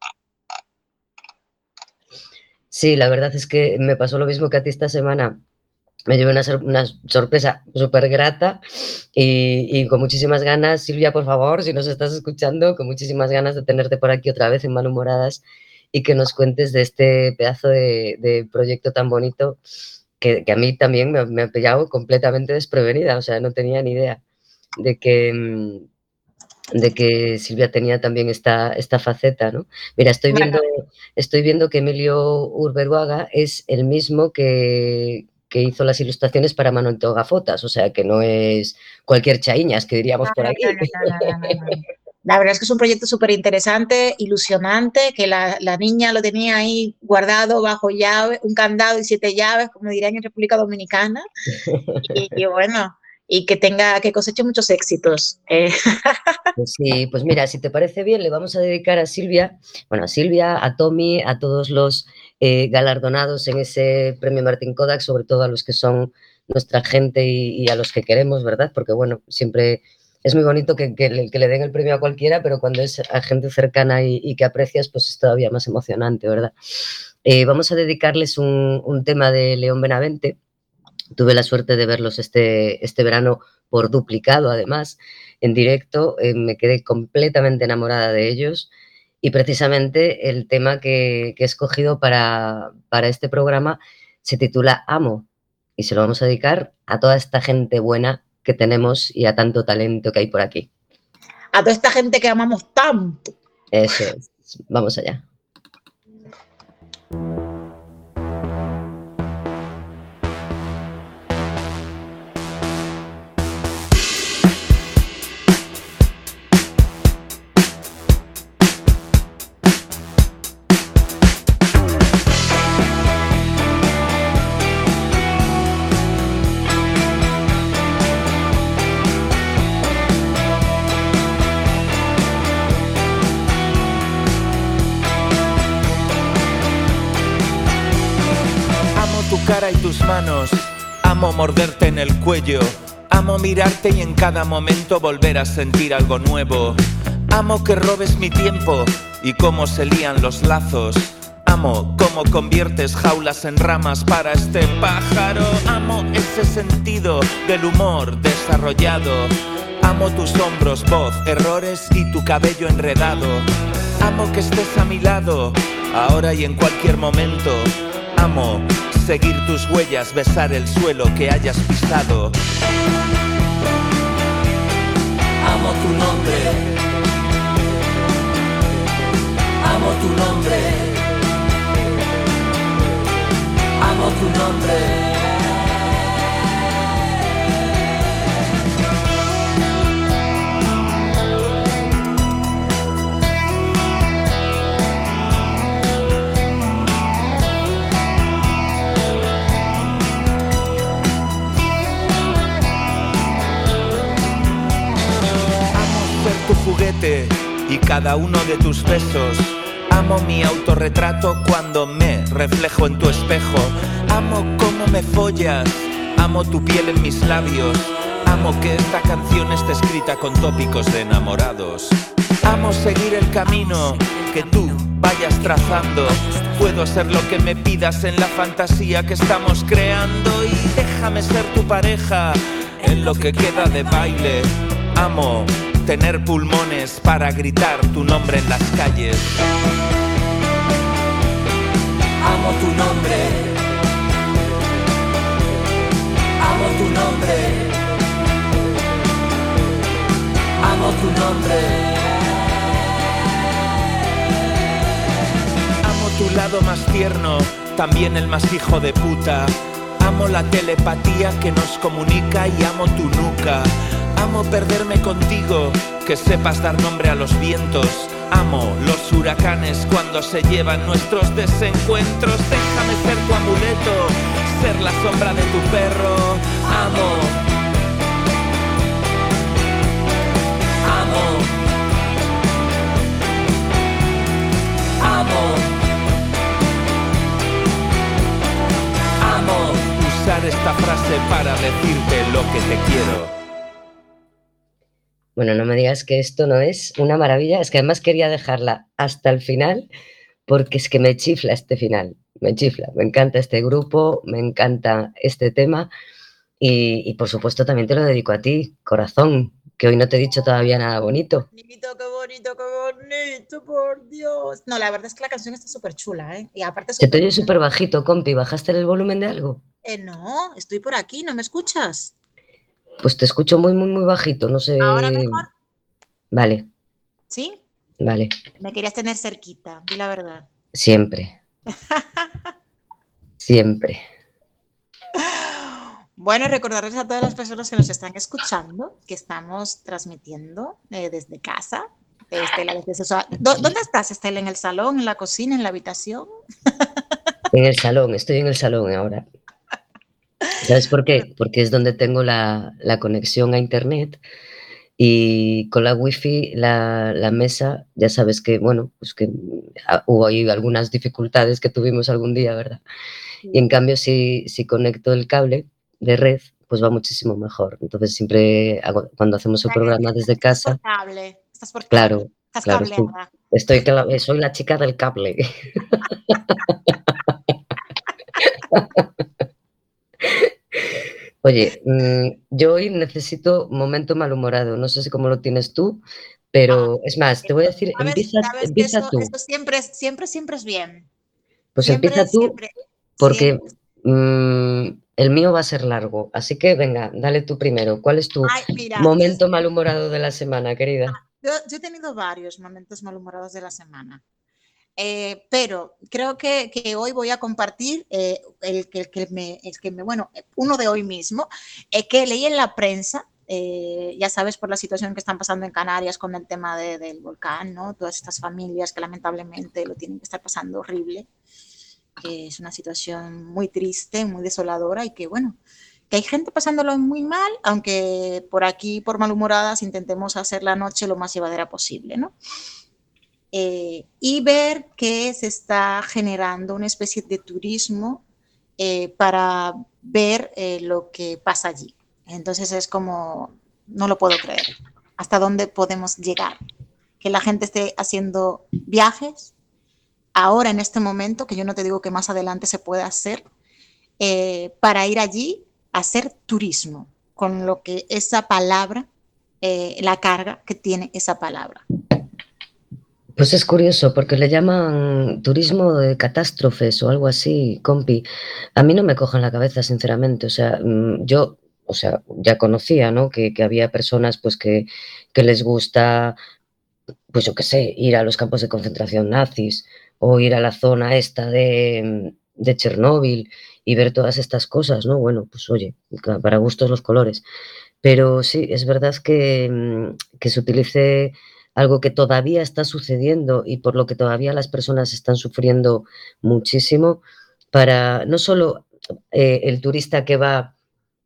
Sí, la verdad es que me pasó lo mismo que a ti esta semana. Me llevé una, sor una sorpresa súper grata y, y con muchísimas ganas. Silvia, por favor, si nos estás escuchando, con muchísimas ganas de tenerte por aquí otra vez en Malhumoradas y que nos cuentes de este pedazo de, de proyecto tan bonito que, que a mí también me, me ha pillado completamente desprevenida. O sea, no tenía ni idea de que... de que Silvia tenía también esta, esta faceta, ¿no? Mira, estoy viendo, estoy viendo que Emilio Urberuaga es el mismo que, que hizo las ilustraciones para Manuel Togafotas, o sea, que no es cualquier chaiñas, que diríamos no, por aquí. No, no, no, no, no, no. La verdad es que es un proyecto súper interesante, ilusionante, que la, la niña lo tenía ahí guardado bajo llave, un candado y siete llaves, como dirían en República Dominicana, y, y bueno... y que tenga, que coseche muchos éxitos. Eh. Pues sí, pues mira, si te parece bien, le vamos a dedicar a Silvia, bueno, a Silvia, a Tommy, a todos los eh, galardonados en ese premio Martin Kodak, sobre todo a los que son nuestra gente y, y a los que queremos, ¿verdad? Porque bueno, siempre es muy bonito que, que, que le den el premio a cualquiera, pero cuando es a gente cercana y, y que aprecias, pues es todavía más emocionante, ¿verdad? Eh, vamos a dedicarles un, un tema de León Benavente. Tuve la suerte de verlos este, este verano por duplicado, además, en directo. Eh, me quedé completamente enamorada de ellos y precisamente el tema que, que he escogido para, para este programa se titula Amo y se lo vamos a dedicar a toda esta gente buena que tenemos y a tanto talento que hay por aquí. A toda esta gente que amamos tanto. Eso es. Vamos allá. cara y tus manos. Amo morderte en el cuello. Amo mirarte y en cada momento volver a sentir algo nuevo. Amo que robes mi tiempo y cómo se lían los lazos. Amo cómo conviertes jaulas en ramas para este pájaro. Amo ese sentido del humor desarrollado. Amo tus hombros, voz, errores y tu cabello enredado. Amo que estés a mi lado, ahora y en cualquier momento. Amo seguir tus huellas, besar el suelo que hayas pisado. Amo tu nombre. Amo tu nombre. Amo tu nombre. Tu juguete y cada uno de tus besos. Amo mi autorretrato cuando me reflejo en tu espejo. Amo cómo me follas. Amo tu piel en mis labios. Amo que esta canción esté escrita con tópicos de enamorados. Amo seguir el camino que tú vayas trazando. Puedo ser lo que me pidas en la fantasía que estamos creando. Y déjame ser tu pareja en lo que queda de baile. Amo tener pulmones para gritar tu nombre en las calles. Amo tu nombre. Amo tu nombre. Amo tu nombre. Amo tu lado más tierno, también el más hijo de puta. Amo la telepatía que nos comunica y amo tu nuca. Amo perderme contigo, que sepas dar nombre a los vientos. Amo los huracanes cuando se llevan nuestros desencuentros. Déjame ser tu amuleto, ser la sombra de tu perro. Amo. Amo. Amo. Amo usar esta frase para decirte lo que te quiero. Bueno, no me digas que esto no es una maravilla. Es que además quería dejarla hasta el final porque es que me chifla este final. Me chifla. Me encanta este grupo, me encanta este tema y, y por supuesto también te lo dedico a ti, corazón, que hoy no te he dicho todavía nada bonito. Bonito, qué bonito, qué bonito, por Dios. No, la verdad es que la canción está súper chula, ¿eh? Y aparte Se te oye súper bajito, compi. ¿Bajaste el volumen de algo? Eh, no, estoy por aquí, ¿no me escuchas? Pues te escucho muy, muy, muy bajito, no sé. ¿Ahora mejor? Vale. ¿Sí? Vale. Me querías tener cerquita, di la verdad. Siempre. Siempre. Bueno, recordarles a todas las personas que nos están escuchando que estamos transmitiendo eh, desde casa. Estela, desde su... ¿Dónde estás, Estela? ¿En el salón, en la cocina, en la habitación? En el salón, estoy en el salón ahora. ¿Sabes por qué? Porque es donde tengo la, la conexión a internet y con la wifi la, la mesa, ya sabes que, bueno, pues que hubo ahí algunas dificultades que tuvimos algún día, ¿verdad? Y en cambio si, si conecto el cable de red, pues va muchísimo mejor. Entonces siempre hago, cuando hacemos el programa desde casa... Estás por cable. Estás por cable. Claro, Estás claro, estoy, estoy, soy la chica del cable. Oye, mmm, yo hoy necesito momento malhumorado, no sé si cómo lo tienes tú, pero ah, es más, te voy a decir, ¿sabes, empieza, sabes empieza eso, tú. Eso siempre, siempre, siempre es bien. Pues siempre, empieza tú, siempre, porque siempre. Mmm, el mío va a ser largo, así que venga, dale tú primero. ¿Cuál es tu Ay, mira, momento yo, malhumorado de la semana, querida? Yo, yo he tenido varios momentos malhumorados de la semana. Eh, pero creo que, que hoy voy a compartir eh, el, el, que me, el que me, bueno, uno de hoy mismo, eh, que leí en la prensa, eh, ya sabes, por la situación que están pasando en Canarias con el tema de, del volcán, ¿no? Todas estas familias que lamentablemente lo tienen que estar pasando horrible, que es una situación muy triste, muy desoladora y que, bueno, que hay gente pasándolo muy mal, aunque por aquí, por malhumoradas, intentemos hacer la noche lo más llevadera posible, ¿no? Eh, y ver que se está generando una especie de turismo eh, para ver eh, lo que pasa allí. Entonces es como, no lo puedo creer, hasta dónde podemos llegar. Que la gente esté haciendo viajes ahora en este momento, que yo no te digo que más adelante se pueda hacer, eh, para ir allí a hacer turismo, con lo que esa palabra, eh, la carga que tiene esa palabra. Pues es curioso, porque le llaman turismo de catástrofes o algo así, compi. A mí no me cojan la cabeza, sinceramente. O sea, yo, o sea, ya conocía, ¿no? Que, que había personas, pues, que, que les gusta, pues, yo qué sé, ir a los campos de concentración nazis o ir a la zona esta de, de Chernóbil y ver todas estas cosas, ¿no? Bueno, pues, oye, para gustos los colores. Pero sí, es verdad que, que se utilice algo que todavía está sucediendo y por lo que todavía las personas están sufriendo muchísimo, para no solo eh, el turista que va,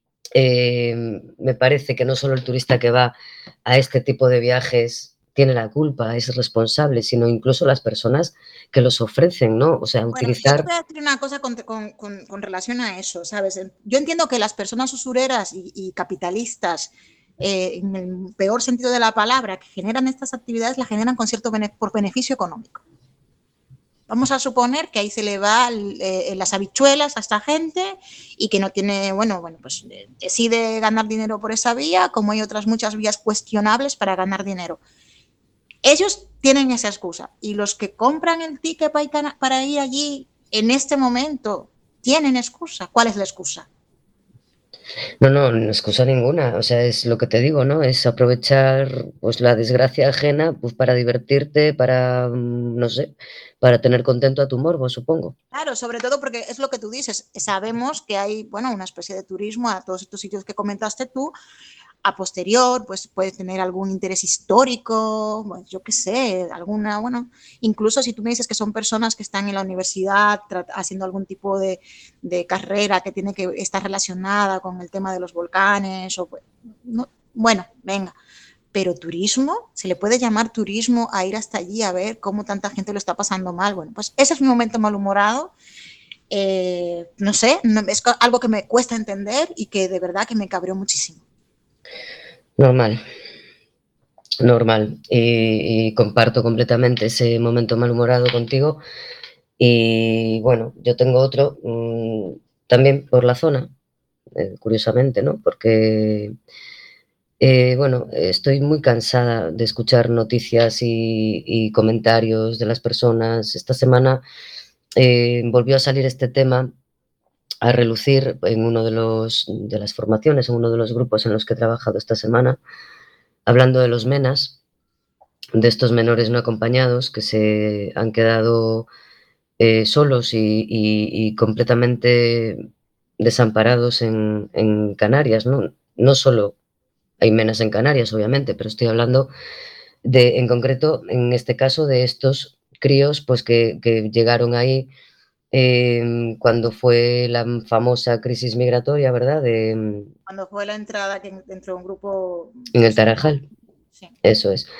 eh, me parece que no solo el turista que va a este tipo de viajes tiene la culpa, es responsable, sino incluso las personas que los ofrecen, ¿no? O sea, bueno, utilizar... yo te voy a decir una cosa con, con, con, con relación a eso, ¿sabes? Yo entiendo que las personas usureras y, y capitalistas, eh, en el peor sentido de la palabra, que generan estas actividades, las generan con cierto bene por beneficio económico. Vamos a suponer que ahí se le va eh, las habichuelas a esta gente y que no tiene, bueno, bueno, pues eh, decide ganar dinero por esa vía, como hay otras muchas vías cuestionables para ganar dinero. Ellos tienen esa excusa y los que compran el ticket para ir allí en este momento tienen excusa. ¿Cuál es la excusa? No, no, no excusa ninguna, o sea, es lo que te digo, ¿no? Es aprovechar pues la desgracia ajena pues para divertirte, para, no sé, para tener contento a tu morbo, supongo. Claro, sobre todo porque es lo que tú dices, sabemos que hay, bueno, una especie de turismo a todos estos sitios que comentaste tú, a posterior, pues puede tener algún interés histórico, bueno, yo qué sé, alguna, bueno, incluso si tú me dices que son personas que están en la universidad haciendo algún tipo de, de carrera que tiene que estar relacionada con el tema de los volcanes, o, no, bueno, venga, pero turismo, ¿se le puede llamar turismo a ir hasta allí a ver cómo tanta gente lo está pasando mal? Bueno, pues ese es mi momento malhumorado. Eh, no sé, no, es algo que me cuesta entender y que de verdad que me cabreó muchísimo. Normal, normal. Y, y comparto completamente ese momento malhumorado contigo. Y bueno, yo tengo otro mmm, también por la zona, eh, curiosamente, ¿no? Porque, eh, bueno, estoy muy cansada de escuchar noticias y, y comentarios de las personas. Esta semana eh, volvió a salir este tema a relucir en uno de los de las formaciones, en uno de los grupos en los que he trabajado esta semana, hablando de los menas, de estos menores no acompañados que se han quedado eh, solos y, y, y completamente desamparados en, en Canarias, ¿no? No solo hay menas en Canarias, obviamente, pero estoy hablando de, en concreto, en este caso, de estos críos pues que, que llegaron ahí Eh, cuando fue la famosa crisis migratoria, ¿verdad? De, cuando fue la entrada que entró un grupo... En el Tarajal, sí. Eso es.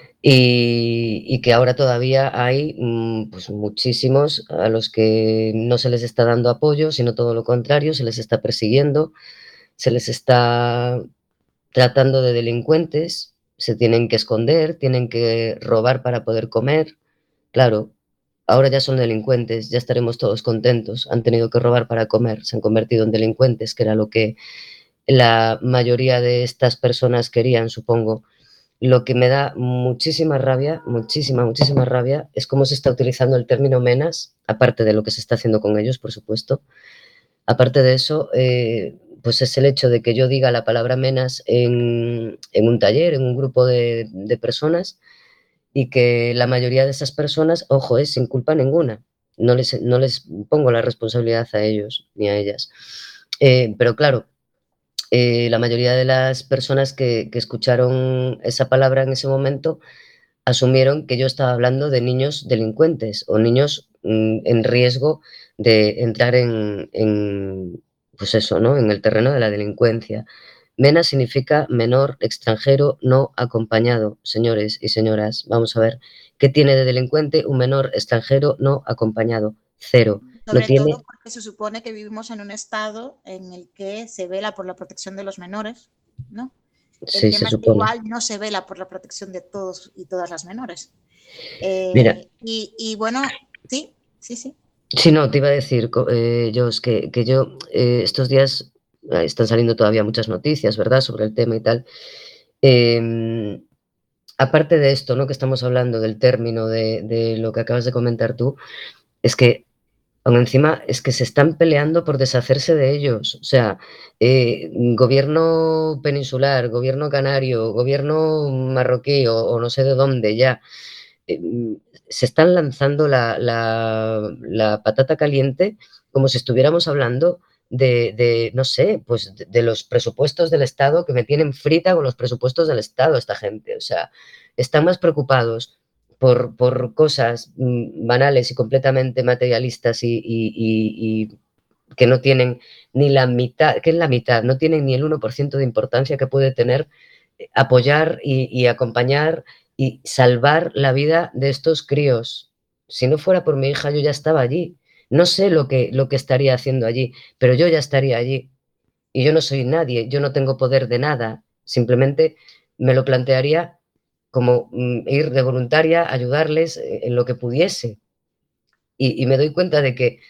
Y, y que ahora todavía hay pues, muchísimos a los que no se les está dando apoyo, sino todo lo contrario, se les está persiguiendo, se les está tratando de delincuentes, se tienen que esconder, tienen que robar para poder comer. Claro, ahora ya son delincuentes, ya estaremos todos contentos, han tenido que robar para comer, se han convertido en delincuentes, que era lo que la mayoría de estas personas querían, supongo. Lo que me da muchísima rabia, muchísima, muchísima rabia, es cómo se está utilizando el término menas, aparte de lo que se está haciendo con ellos, por supuesto. Aparte de eso, eh, pues es el hecho de que yo diga la palabra menas en, en un taller, en un grupo de, de personas, y que la mayoría de esas personas, ojo, es sin culpa ninguna, no les, no les pongo la responsabilidad a ellos ni a ellas. Eh, pero claro, eh, la mayoría de las personas que, que escucharon esa palabra en ese momento asumieron que yo estaba hablando de niños delincuentes o niños mm, en riesgo de entrar en, en, pues eso, ¿no? En el terreno de la delincuencia. MENA significa menor extranjero no acompañado. Señores y señoras, vamos a ver, ¿qué tiene de delincuente un menor extranjero no acompañado? cero. Sobre no tiene... todo porque se supone que vivimos en un estado en el que se vela por la protección de los menores, ¿no? El Sí, tema se es que supone. igual no se vela por la protección de todos y todas las menores. Eh, Mira. Y, y bueno, sí, sí, sí. Sí, no, te iba a decir, eh, Jos, que, que yo eh, estos días eh, están saliendo todavía muchas noticias, ¿verdad?, sobre el tema y tal. Eh, aparte de esto, ¿no?, que estamos hablando del término de, de lo que acabas de comentar tú, es que aún encima es que se están peleando por deshacerse de ellos. O sea, eh, gobierno peninsular, gobierno canario, gobierno marroquí o, o no sé de dónde ya, eh, se están lanzando la, la, la patata caliente como si estuviéramos hablando de, de no sé, pues de, de los presupuestos del Estado, que me tienen frita con los presupuestos del Estado esta gente. O sea, están más preocupados por, por cosas mm, banales y completamente materialistas y, y, y, y que no tienen ni la mitad, que es la mitad, no tienen ni el uno por ciento de importancia que puede tener apoyar y, y acompañar y salvar la vida de estos críos. Si no fuera por mi hija, yo ya estaba allí. No sé lo que, lo que estaría haciendo allí, pero yo ya estaría allí. Y yo no soy nadie, yo no tengo poder de nada. Simplemente me lo plantearía como mm, ir de voluntaria, ayudarles en lo que pudiese. Y, y me doy cuenta de que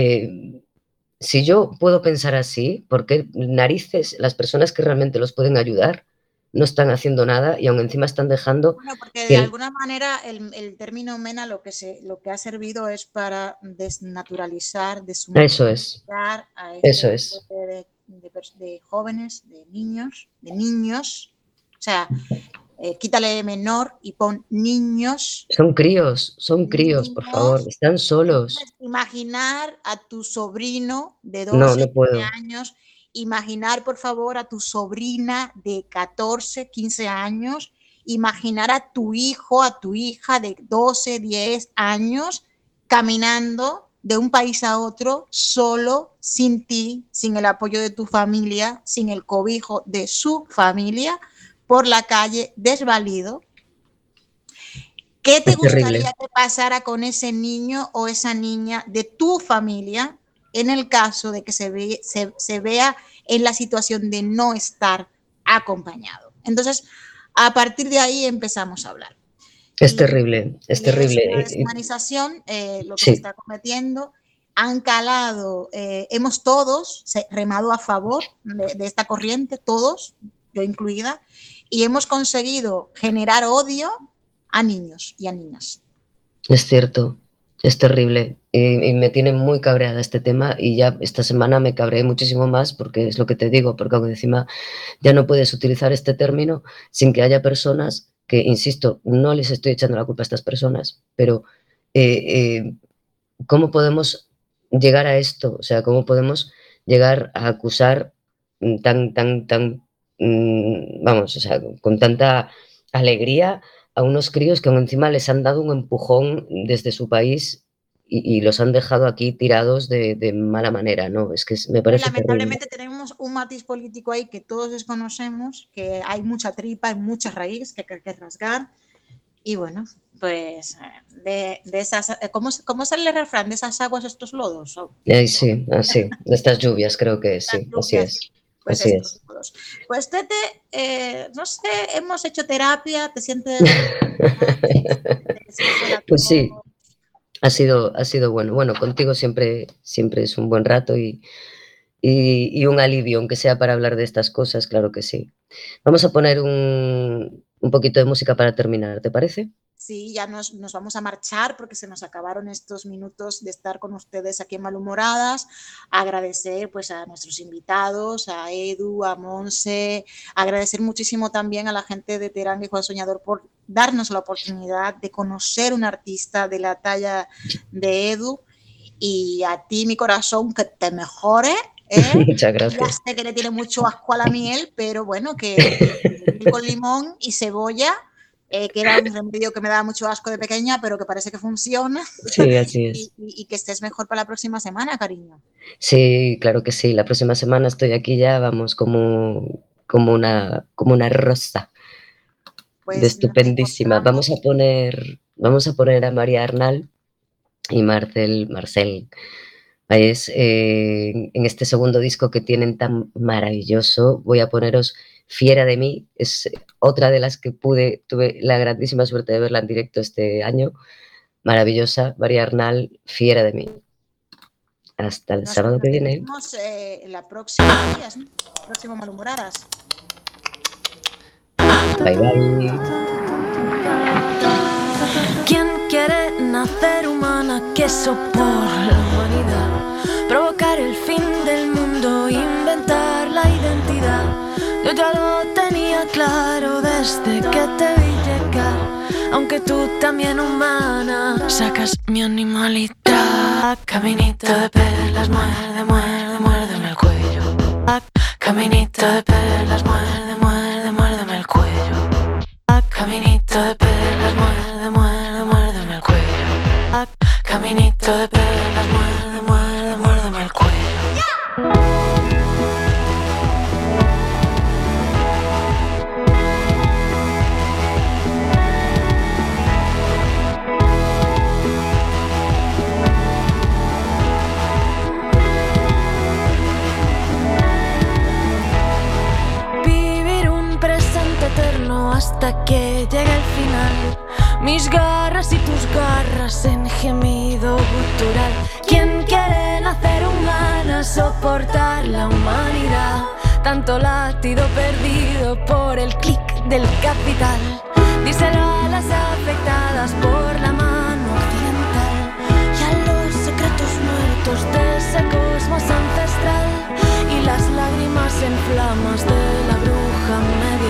eh, si yo puedo pensar así, ¿por qué narices las personas que realmente los pueden ayudar no están haciendo nada y aún encima están dejando Bueno, porque de que... alguna manera el, el término MENA lo que, se, lo que ha servido es para desnaturalizar, Eso es, deshumanizar a este eso tipo es. de, de, de jóvenes, de niños, de niños. O sea, eh, quítale menor y pon niños. Son críos, son críos, niños. por favor, están solos. Entonces, imaginar a tu sobrino de No, doce no puedo. años, imaginar, por favor, a tu sobrina de catorce, quince años, imaginar a tu hijo, a tu hija de doce, diez años caminando de un país a otro solo, sin ti, sin el apoyo de tu familia, sin el cobijo de su familia, por la calle, desvalido. ¿Qué te Es gustaría terrible. que pasara con ese niño o esa niña de tu familia en el caso de que se, ve, se, se vea en la situación de no estar acompañado? Entonces, a partir de ahí empezamos a hablar. Es y, terrible, es y terrible. Es una deshumanización, eh, lo que Sí. se está cometiendo. Han calado, eh, hemos todos remado a favor de, de esta corriente, todos, yo incluida, y hemos conseguido generar odio a niños y a niñas. Es cierto, es terrible y, y me tiene muy cabreada este tema y ya esta semana me cabreé muchísimo más porque es lo que te digo, porque encima ya no puedes utilizar este término sin que haya personas que, insisto, no les estoy echando la culpa a estas personas, pero eh, eh, ¿cómo podemos llegar a esto? O sea, ¿cómo podemos llegar a acusar tan, tan, tan, vamos, o sea, con tanta alegría a unos críos que aún encima les han dado un empujón desde su país y, y los han dejado aquí tirados de, de mala manera, ¿no? Es que me parece Lamentablemente terrible. tenemos un matiz político ahí que todos desconocemos, que hay mucha tripa, hay mucha raíz que hay que rasgar. Y bueno, pues de, de esas, ¿cómo, ¿cómo sale el refrán? ¿De esas aguas estos lodos? ¿O? Ay, sí, así, de estas lluvias creo que sí, lluvias, así es. Pues así estos es. lodos. Pues Tete, eh, no sé, hemos hecho terapia, ¿te sientes? Pues sí, ha sido, ha sido bueno. Bueno, contigo siempre, siempre es un buen rato y, y, y un alivio, aunque sea para hablar de estas cosas, claro que sí. Vamos a poner un, un poquito de música para terminar, ¿te parece? Sí, ya nos, nos vamos a marchar porque se nos acabaron estos minutos de estar con ustedes aquí en Malhumoradas. Agradecer pues a nuestros invitados, a Edu, a Monse, agradecer muchísimo también a la gente de Terán y Juan Soñador por darnos la oportunidad de conocer un artista de la talla de Edu, y a ti, mi corazón, que te mejore. ¿eh? Muchas gracias. Ya sé que le tiene mucho asco a la miel, pero bueno, que, que con limón y cebolla, eh, que era un remedio que me daba mucho asco de pequeña, pero que parece que funciona. Sí, así es. Y, y, y que estés mejor para la próxima semana, cariño. Sí, claro que sí. La próxima semana estoy aquí ya, vamos, como, como, una, como una rosa. Pues de estupendísima. Vamos a poner, vamos a poner a María Arnal, y Marcel, Marcel Baez, eh, en este segundo disco que tienen tan maravilloso. Voy a poneros Fiera de mí, es otra de las que pude, tuve la grandísima suerte de verla en directo este año. Maravillosa, María Arnal, Fiera de mí. Hasta el Nos sábado que viene. Nos vemos eh, la próxima días, ¿no? Próximo Malhumoradas. Bye bye. ¿Quién quiere nacer humana? Queso por la humanidad. Provocar el fin del mundo, inventar la identidad. Yo ya lo tenía claro desde que te vi llegar. Aunque tú también humana, sacas mi animalidad. Caminito de perlas, muerde, muerde, muérdeme el cuello. Caminito de perlas, muerde, muerde, muérdeme el cuello. Caminito de perlas, muerde, muerde, muérdeme el cuello. Caminito de perlas, muerde, muerde, muérdeme el cuello. Hasta que llegue el final, mis garras y tus garras en gemido gutural. ¿Quién quiere nacer humana, soportar la humanidad? Tanto latido perdido por el clic del capital. Díselo a las afectadas por la mano occidental y a los secretos muertos de ese cosmos ancestral. Y las lágrimas se inflaman